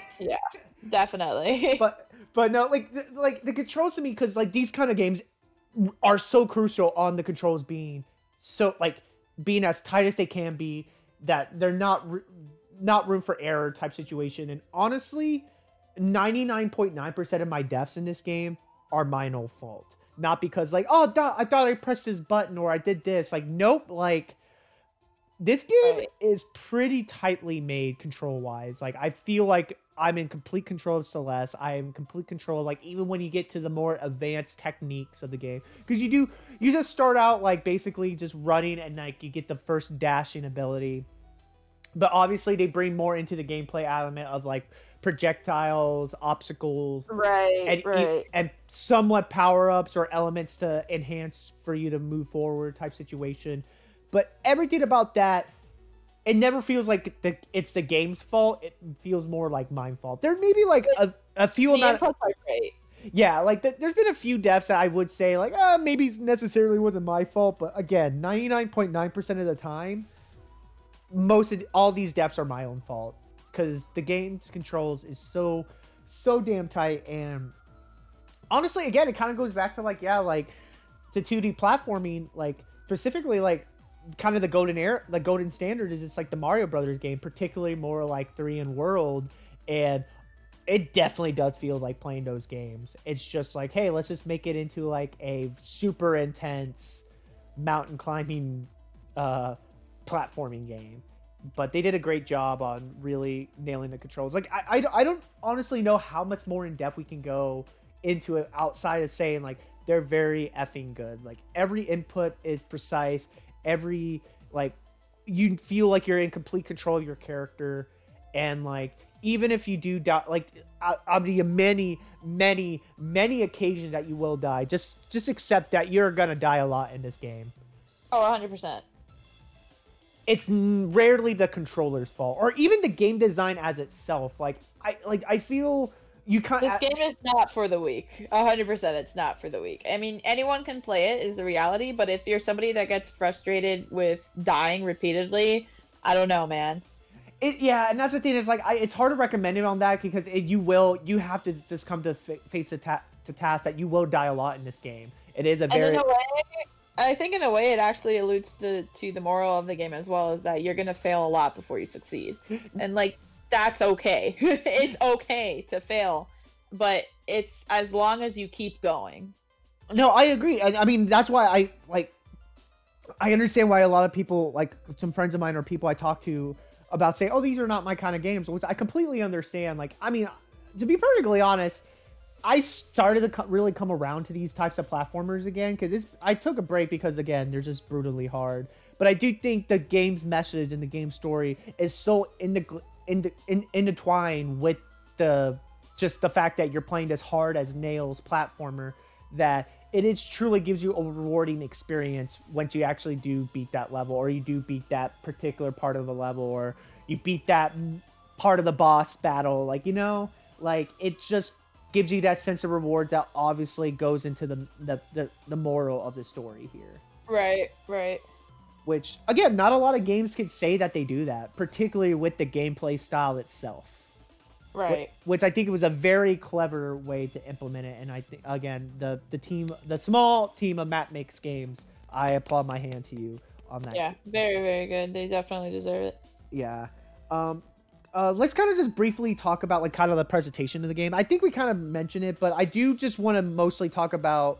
Definitely. but but no, like the, like the controls to me, because like these kind of games are so crucial on the controls being so like being as tight as they can be, that they're not r- not room for error type situation. And honestly, ninety-nine point nine percent of my deaths in this game are my own fault. Not because like, oh, duh, I thought I pressed this button or I did this. Like, nope. Like, this game Right. is pretty tightly made control wise. Like, I feel like I'm in complete control of Celeste. I am in complete control, like, even when you get to the more advanced techniques of the game. Because you do, you just start out, like, basically just running and, like, you get the first dashing ability. But obviously they bring more into the gameplay element of, like, projectiles, obstacles, right, and, e- right. and somewhat power-ups or elements to enhance for you to move forward type situation. But everything about that, it never feels like the, it's the game's fault. It feels more like my fault. There may be like a, a few The amount inputs are great. yeah, like th- there's been a few deaths that I would say like, uh, maybe it necessarily wasn't my fault. But again, ninety-nine point nine percent of the time, most of the, all these deaths are my own fault. Because the game's controls is so, so damn tight. And honestly, again, it kind of goes back to like, yeah, like to two D platforming, like specifically like kind of the golden era, the golden standard is just like the Mario Brothers game, particularly more like three in world. And it definitely does feel like playing those games. It's just like, hey, let's just make it into like a super intense mountain climbing uh, platforming game. But they did a great job on really nailing the controls. Like, I, I, I don't honestly know how much more in depth we can go into it outside of saying, like, they're very effing good. Like every input is precise. Every like you feel like you're in complete control of your character, and like even if you do die, like on the many, many, many occasions that you will die, just just accept that you're gonna die a lot in this game. Oh, one hundred percent. It's rarely the controller's fault, or even the game design as itself. Like I like I feel you can't. This game is not for the weak. one hundred percent it's not for the weak. I mean, anyone can play it is the reality, but if you're somebody that gets frustrated with dying repeatedly, I don't know, man. It, yeah, and that's the thing. Is like I, it's hard to recommend it on that because it, you will you have to just come to f- face the ta- to task that you will die a lot in this game. It is a very. And in a way, I think in a way it actually alludes to to the moral of the game as well, is that you're gonna fail a lot before you succeed, and like that's okay. It's okay to fail, but it's as long as you keep going. No, I agree. I, I mean, that's why I like. I understand why a lot of people, like some friends of mine or people I talk to, about saying, "Oh, these are not my kind of games," which I completely understand. Like, I mean, to be perfectly honest, I started to co- really come around to these types of platformers again because it's. I took a break because again, they're just brutally hard. But I do think the game's message and the game story is so in the in the in, intertwined with the just the fact that you're playing this hard as nails platformer that it is truly gives you a rewarding experience once you actually do beat that level, or you do beat that particular part of the level, or you beat that part of the boss battle. Like, you know, like it just gives you that sense of rewards that obviously goes into the the, the, the moral of the story here. Right, right. Which, again, not a lot of games can say that they do that, particularly with the gameplay style itself. Right. Which I think it was a very clever way to implement it. And I think, again, the, the team, the small team of Matt Makes Games, I applaud my hand to you on that. Yeah, very, very good. They definitely deserve it. Yeah. Um, uh, let's kind of just briefly talk about like kind of the presentation of the game. I think we kind of mentioned it, but I do just want to mostly talk about,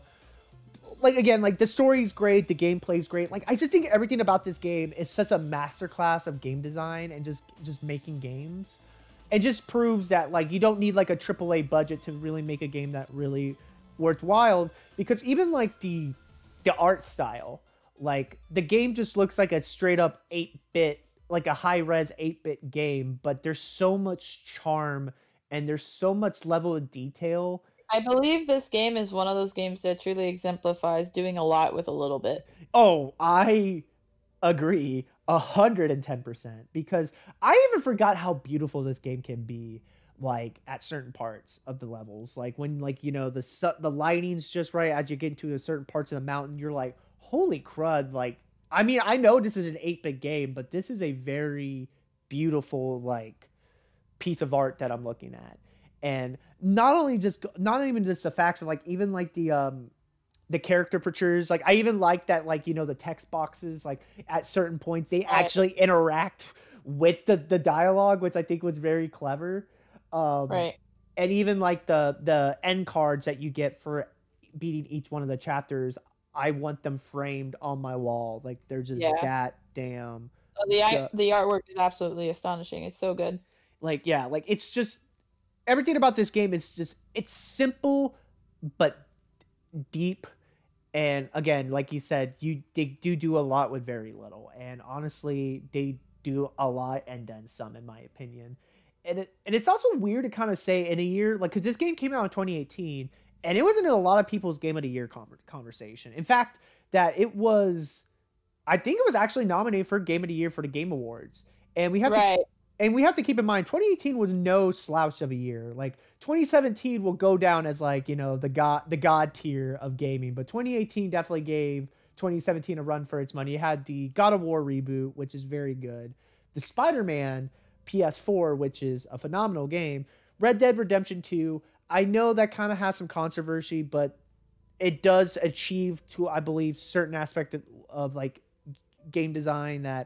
like, again, like the story's great, the gameplay's great. Like, I just think everything about this game is such a masterclass of game design and just, just making games. It just proves that, like, you don't need, like, a triple A budget to really make a game that really worthwhile. Because even, like, the the art style, like, the game just looks like a straight-up eight-bit, like a high-res eight-bit game. But there's so much charm and there's so much level of detail. I believe this game is one of those games that truly exemplifies doing a lot with a little bit. Oh, I agree. A hundred and ten percent, because I even forgot how beautiful this game can be, like at certain parts of the levels. Like when, like, you know, the su- the lighting's just right as you get into a certain parts of the mountain, you're like, holy crud. Like, I mean, I know this is an eight-bit game, but this is a very beautiful, like, piece of art that I'm looking at. And not only just, not even just the facts of, like, even like the, um, the character portrayals, like I even like that, like, you know, the text boxes, like at certain points they actually interact with the the dialogue, which I think was very clever. Um, right. And even like the the end cards that you get for beating each one of the chapters, I want them framed on my wall. Like they're just yeah. that damn. Oh, the uh, the artwork is absolutely astonishing. It's so good. Like yeah, like it's just everything about this game is just it's simple but deep. And again, like you said, you they do do a lot with very little. And honestly, they do a lot and then some, in my opinion. And it, and it's also weird to kind of say in a year, like, because this game came out in twenty eighteen, and it wasn't in a lot of people's Game of the Year conversation. In fact, that it was, I think it was actually nominated for Game of the Year for the Game Awards. And we have right. to, and we have to keep in mind, twenty eighteen was no slouch of a year. Like twenty seventeen will go down as like, you know, the god, the god tier of gaming, but twenty eighteen definitely gave twenty seventeen a run for its money. It had the God of War reboot, which is very good. The Spider-Man P S four, which is a phenomenal game. Red Dead Redemption two. I know that kind of has some controversy, but it does achieve to, I believe, certain aspect of, of like game design that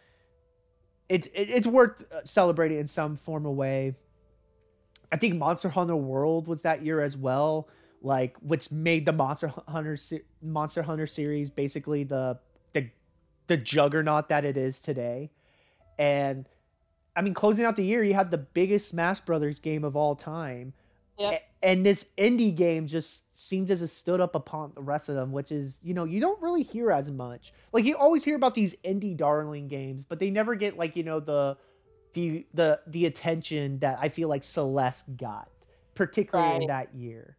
It's it's worth celebrating in some form of way. I think Monster Hunter World was that year as well, like which made the Monster Hunter Monster Hunter series basically the the the juggernaut that it is today. And I mean, closing out the year, you had the biggest Smash Brothers game of all time, Yep. And this indie game just seemed to have stood up upon the rest of them, which is, you know, you don't really hear as much. Like, you always hear about these indie darling games, but they never get, like, you know, the the the the attention that I feel like Celeste got, particularly Right. in that year.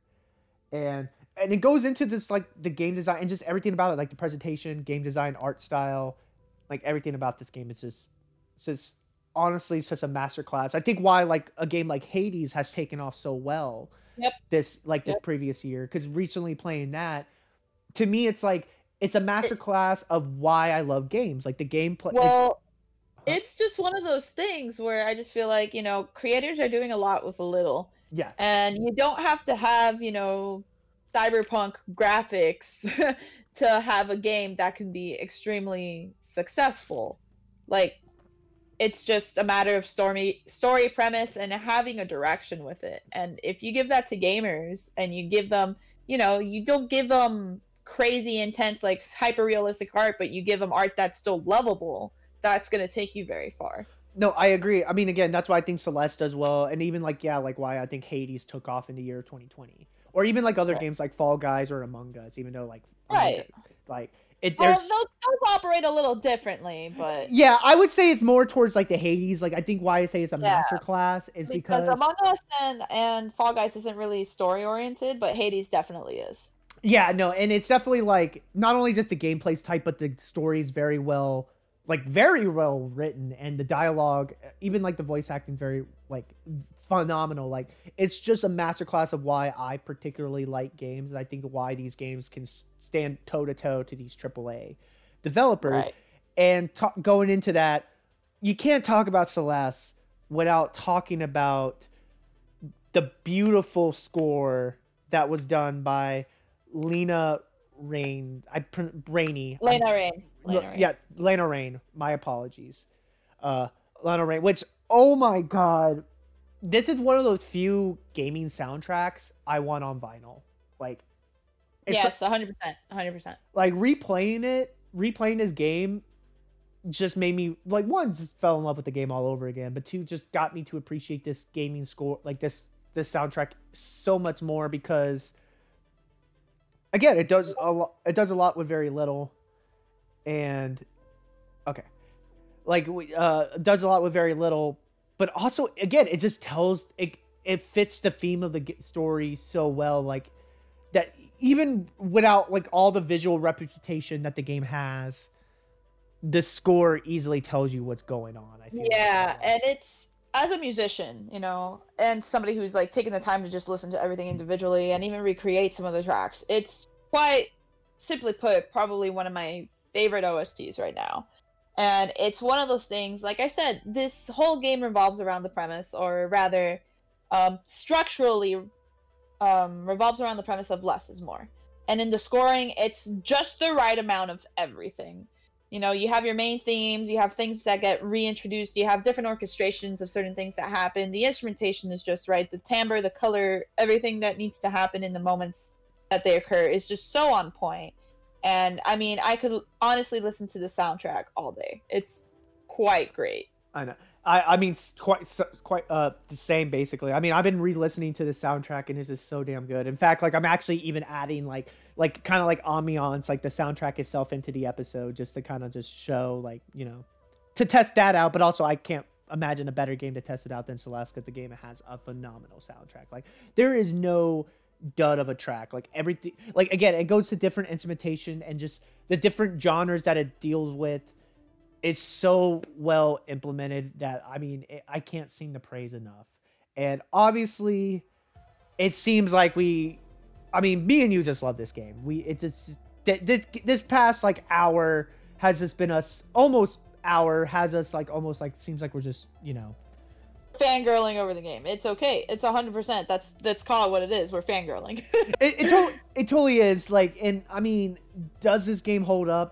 And and it goes into this, like, the game design and just everything about it, like the presentation, game design, art style, like everything about this game is just it's just honestly it's just a masterclass. I think why like a game like Hades has taken off so well Yep. this like this Yep. previous year, because recently playing that, to me it's like it's a masterclass of why I love games. Like the gameplay. Well, it's just one of those things where I just feel like, you know, creators are doing a lot with a little. Yeah. And you don't have to have, you know, cyberpunk graphics to have a game that can be extremely successful. Like, it's just a matter of story story premise and having a direction with it. And if you give that to gamers and you give them, you know, you don't give them crazy intense like hyper realistic art, but you give them art that's still lovable, that's going to take you very far. No, I agree. I mean, again, that's why I think Celeste does well, and even like yeah, like why I think Hades took off in the year twenty twenty, or even like other Right. games like Fall Guys or Among Us. Even though like Right. Among Us, like it Well, there's those, those operate a little differently, but yeah, I would say it's more towards like the Hades. Like I think why I say it's a Yeah. masterclass is because, because, Among Us and, and Fall Guys isn't really story oriented, but Hades definitely is. yeah, no, and it's definitely like not only just the gameplay's type, but the story is very well, like very well written, and the dialogue, even like the voice acting, is very like phenomenal. Like it's just a masterclass of why I particularly like games, and I think why these games can stand toe to toe to these triple A developers. Right. And ta- going into that, you can't talk about Celeste without talking about the beautiful score that was done by Lena Rain. I pr- Rainey. Lena Rain. Lena Rain. Yeah, Lena Rain. My apologies. Uh, Lena Rain. Which, oh my god, this is one of those few gaming soundtracks I want on vinyl. Like, it's Yes, one hundred percent. one hundred percent. like replaying it, replaying this game just made me like one just fell in love with the game all over again, but two just got me to appreciate this gaming score, like this this soundtrack so much more, because again, it does a lot it does a lot with very little. And okay. Like we uh does a lot with very little, but also again, it just tells it it fits the theme of the g- story so well, like that even without like all the visual representation that the game has, the score easily tells you what's going on. I feel Yeah, like. and it's as a musician, you know, and somebody who's like taking the time to just listen to everything individually and even recreate some of the tracks. It's quite simply put, probably one of my favorite O S Ts right now. And it's one of those things, like I said, this whole game revolves around the premise, or rather, um, structurally um, revolves around the premise of less is more. And in the scoring, it's just the right amount of everything. You know, you have your main themes, you have things that get reintroduced, you have different orchestrations of certain things that happen. The instrumentation is just right, the timbre, the color, everything that needs to happen in the moments that they occur is just so on point. And I mean, I could honestly listen to the soundtrack all day. It's quite great. I know. I, I mean, s- quite s- quite uh the same basically. I mean, I've been re-listening to the soundtrack and it's just so damn good. In fact, like I'm actually even adding like like kind of like ambiance, like the soundtrack itself into the episode, just to kind of just show like, you know, to test that out. But also, I can't imagine a better game to test it out than Celeste, because the game has a phenomenal soundtrack. Like there is no dud of a track. Like everything, like again, it goes to different instrumentation and just the different genres that it deals with. Is so well implemented that I mean it, I can't sing the praise enough. And obviously, it seems like we, I mean, me and you just love this game. We it's just this this past like hour has just been us almost hour has us like almost like seems like we're just you know Fangirling over the game. It's okay. It's one hundred percent. That's that's call it what it is. We're fangirling. it it, to- it totally is like. And I mean, does this game hold up?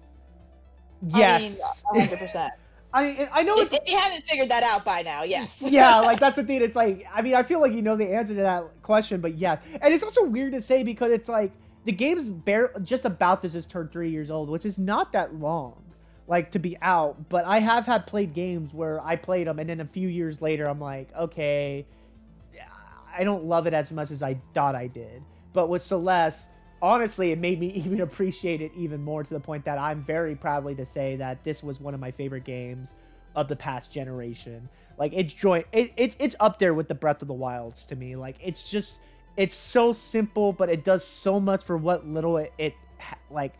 Yes. I mean, one hundred percent. I I know If, it's if you haven't figured that out by now, yes. yeah, like that's the thing. It's like I mean, I feel like you know the answer to that question, but yeah, and it's also weird to say because it's like the game's bare just about to just turn three years old, which is not that long, like to be out. But I have had played games where I played them, and then a few years later, I'm like, okay, I don't love it as much as I thought I did. But with Celeste, honestly, it made me even appreciate it even more, to the point that I'm very proudly to say that this was one of my favorite games of the past generation. Like, it's joint, it, it, it's up there with the Breath of the Wilds to me. Like, it's just, it's so simple, but it does so much for what little it, it like,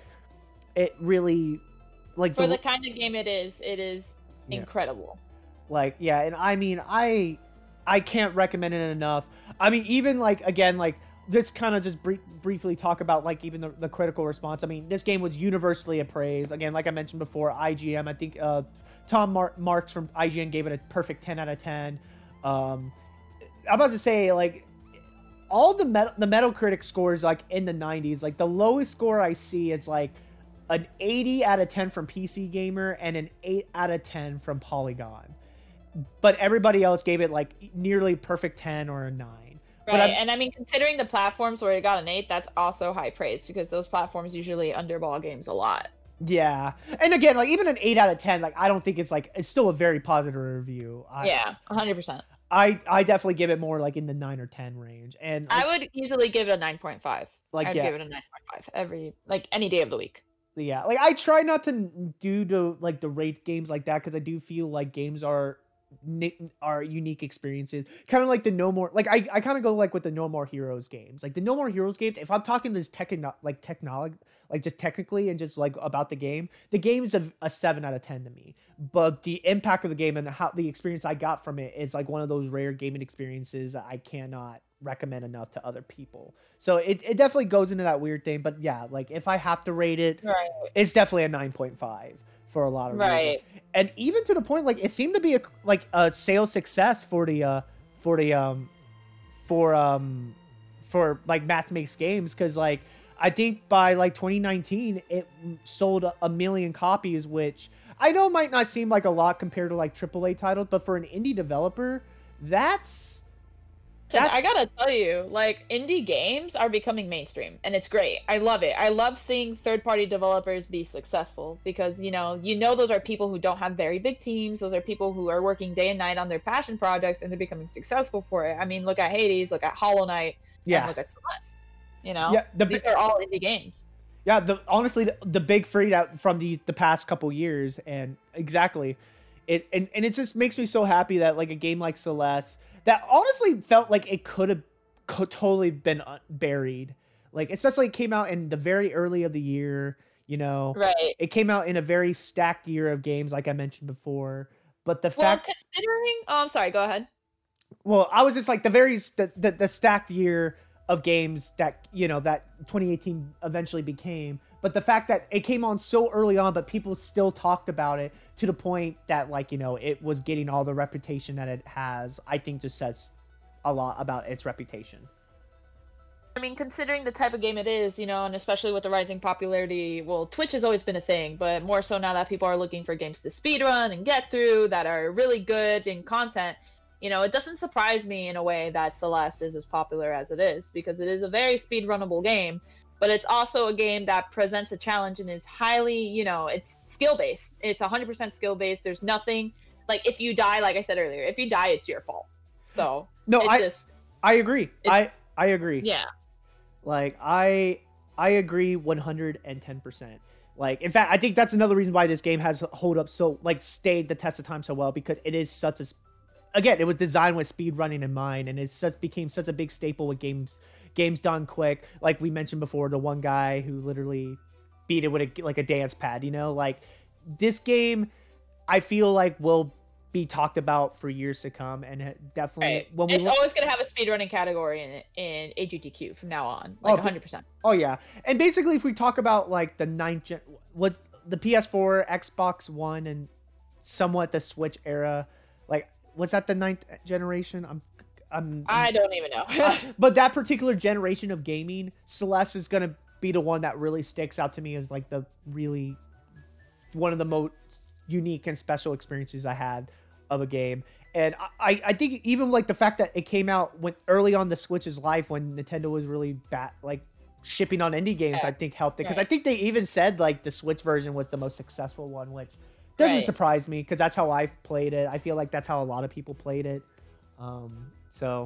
it really, like, for the, the kind of game it is, it is yeah. incredible. Like, yeah, and I mean, I, I can't recommend it enough. I mean, even like, again, like, let's kind of just br- briefly talk about like even the, the critical response. I mean, this game was universally appraised. Again, like I mentioned before, I G N, I think uh, Tom Mar- Marks from I G N gave it a perfect ten out of ten. Um, I'm about to say, like, all the met- the Metacritic scores, like, in the nineties, like, the lowest score I see is, like, an eighty out of ten from P C Gamer and an eight out of ten from Polygon. But everybody else gave it, like, nearly perfect ten or a nine. Right, and I mean, considering the platforms where it got an eight, that's also high praise, because those platforms usually underball games a lot. Yeah, and again, like, even an eight out of ten, like, I don't think it's, like, it's still a very positive review. I, yeah, one hundred percent. I, I definitely give it more, like, in the nine or ten range. And like, I would easily give it a nine point five. Like, I'd yeah. give it a nine point five every, like, any day of the week. Yeah, like, I try not to do to, like, the rate games like that, because I do feel like games are are unique experiences, kind of like the No More, like I, I kind of go like with the No More Heroes games, like the No More Heroes games. If I'm talking this techno like technology, like just technically and just like about the game, the game is a, a seven out of ten to me. But the impact of the game and how the experience I got from it is like one of those rare gaming experiences that I cannot recommend enough to other people. So it, it definitely goes into that weird thing. But yeah, like if I have to rate it, right, it's definitely a nine point five. For a lot of right reasons. And even to the point, like, it seemed to be a like a sales success for the uh for the um for um for like Matt Makes Games, because like I think by like twenty nineteen it sold a, a million copies, which I know might not seem like a lot compared to like triple A titles, but for an indie developer, that's That's, I gotta tell you, like, indie games are becoming mainstream, and it's great. I love it. I love seeing third-party developers be successful, because, you know, you know those are people who don't have very big teams. Those are people who are working day and night on their passion projects, and they're becoming successful for it. I mean, look at Hades, look at Hollow Knight, yeah, and look at Celeste. You know, yeah, the, these are all indie games. Yeah, the honestly, the, the big freak out from the the past couple years, and exactly, it and, and it just makes me so happy that like a game like Celeste, that honestly felt like it could have co- totally been buried. Like, especially it came out in the very early of the year, you know. Right. It came out in a very stacked year of games, like I mentioned before. But the well, fact... considering... Oh, I'm sorry, go ahead. Well, I was just like, the very... The, the, the stacked year of games that, you know, that twenty eighteen eventually became. But the fact that it came on so early on, but people still talked about it to the point that, like, you know, it was getting all the reputation that it has, I think just says a lot about its reputation. I mean, considering the type of game it is, you know, and especially with the rising popularity, well, Twitch has always been a thing, but more so now that people are looking for games to speedrun and get through that are really good in content, you know, it doesn't surprise me in a way that Celeste is as popular as it is, because it is a very speedrunnable game. But it's also a game that presents a challenge and is highly, you know, it's skill-based. It's one hundred percent skill-based. There's nothing, like, if you die, like I said earlier, if you die, it's your fault. So, no, it's I, just... I agree. I, I agree. Yeah. Like, I I agree one hundred ten percent. Like, in fact, I think that's another reason why this game has hold up so, like, stayed the test of time so well, because it is such a... Again, it was designed with speed running in mind, and it such became such a big staple with games... Games done quick, like we mentioned before, the one guy who literally beat it with a, like a dance pad, you know, like this game, I feel like will be talked about for years to come, and it definitely right. when we it's look, always going to have a speedrunning category in in A G T Q from now on, like oh, one hundred percent. Oh yeah, and basically if we talk about like the ninth gen, what's the P S four, Xbox One, and somewhat the Switch era, like was that the ninth generation? I'm I'm, I don't even know. uh, but that particular generation of gaming, Celeste is going to be the one that really sticks out to me as like the really one of the most unique and special experiences I had of a game. And I, I think even like the fact that it came out when early on the Switch's life, when Nintendo was really bad, like shipping on indie games, yeah. I think helped it. Because right. I think they even said like the Switch version was the most successful one, which doesn't right. surprise me because that's how I've played it. I feel like that's how a lot of people played it. Um, So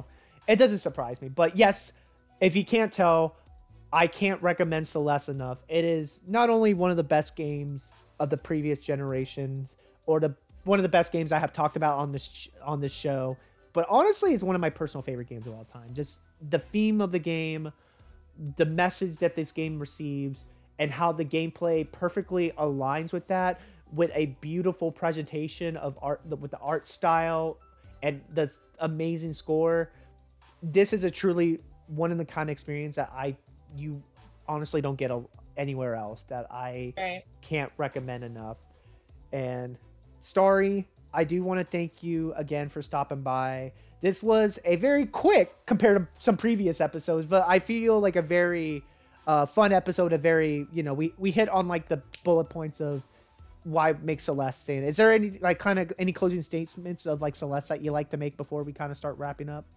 it doesn't surprise me. But yes, if you can't tell, I can't recommend Celeste enough. It is not only one of the best games of the previous generation, or the one of the best games I have talked about on this sh- on this show, but honestly, it's one of my personal favorite games of all time. Just the theme of the game, the message that this game receives, and how the gameplay perfectly aligns with that, with a beautiful presentation of art, with the art style and the amazing score. This is a truly one of the kind of experience that I you honestly don't get a, anywhere else, that I Right. can't recommend enough. And Starry, I do want to thank you again for stopping by. This was a very quick, compared to some previous episodes, but I feel like a very uh, fun episode. A very, you know, we, we hit on like the bullet points of why make Celeste stand. Is there any like kind of any closing statements of like Celeste that you like to make before we kind of start wrapping up?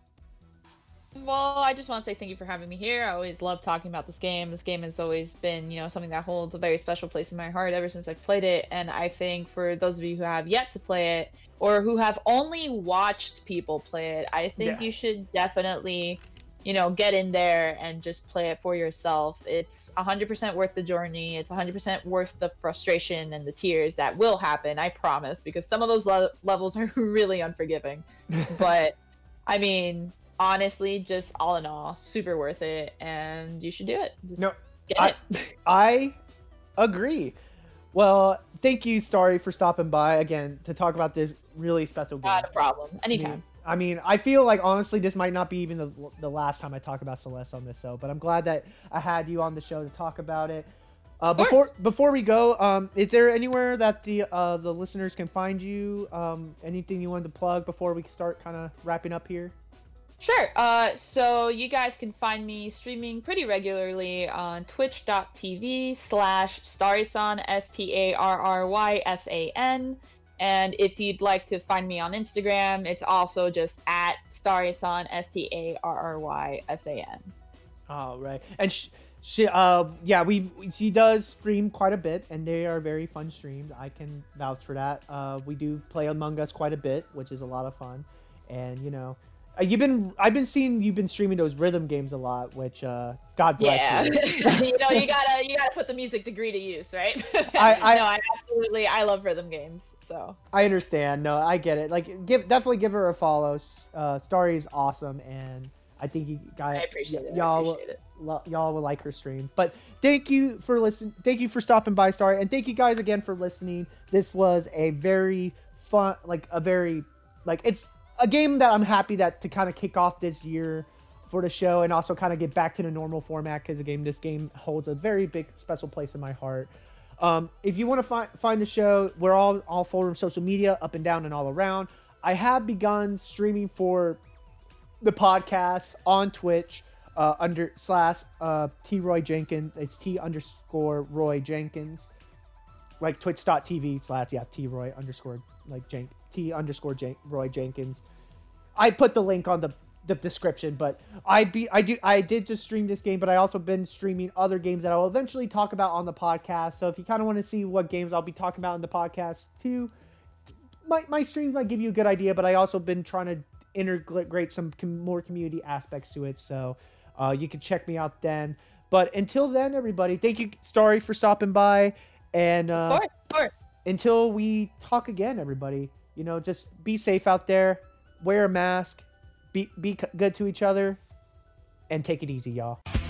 Well, I just want to say thank you for having me here. I always love talking about this game. This game has always been, you know, something that holds a very special place in my heart ever since I've played it. And I think for those of you who have yet to play it, or who have only watched people play it, I think Yeah. you should definitely, you know, get in there and just play it for yourself. It's one hundred percent worth the journey. It's one hundred percent worth the frustration and the tears that will happen, I promise, because some of those le- levels are really unforgiving. But, I mean... honestly, just all in all, super worth it, and you should do it. Just No, get I, it. I agree. Well, thank you, Starry, for stopping by again to talk about this really special game. Not a problem. I mean, Anytime. I mean, I feel like honestly, this might not be even the, the last time I talk about Celeste on this show, but I'm glad that I had you on the show to talk about it. Uh, before before we go, um, is there anywhere that the uh, the listeners can find you? Um, anything you wanted to plug before we start kind of wrapping up here? Sure. Uh, so you guys can find me streaming pretty regularly on twitch.tv slash Starryson, S T A R R Y S A N. And if you'd like to find me on Instagram, it's also just at Starryson, S T A R R Y S A N. Oh, right. And sh- she, uh, yeah, we she does stream quite a bit, and they are very fun streams. I can vouch for that. Uh, we do play Among Us quite a bit, which is a lot of fun. And, you know... Uh, you've been, I've been seeing you've been streaming those rhythm games a lot, which, uh, God bless Yeah. you. You know, you gotta, you gotta put the music degree to use, right? I, I, no, I absolutely, I love rhythm games, so. I understand. No, I get it. Like, give definitely give her a follow. Uh, Starry is awesome, and I think you guys, I appreciate it. y'all, I appreciate it. Lo- y'all will like her stream. But thank you for listening. Thank you for stopping by, Starry, and thank you guys again for listening. This was a very fun, like a very, like it's. a game that I'm happy that to kind of kick off this year for the show, and also kind of get back to the normal format, because again, this game holds a very big special place in my heart. Um, if you want to find find the show, we're all all forward social media, up and down and all around. I have begun streaming for the podcast on Twitch uh, under slash uh, T Roy Jenkins. It's T underscore Roy Jenkins, like twitch.tv slash yeah T Roy underscore like Jenk T underscore Jen- Roy Jenkins. I put the link on the, the description, but I be I do I did just stream this game, but I also been streaming other games that I will eventually talk about on the podcast. So if you kind of want to see what games I'll be talking about in the podcast too, my my stream might give you a good idea. But I also been trying to integrate some com- more community aspects to it, so uh, you can check me out then. But until then, everybody, thank you, Starry, for stopping by, and uh, Of course, of course. until we talk again, everybody, you know, just be safe out there, wear a mask, be be good to each other, and take it easy, y'all.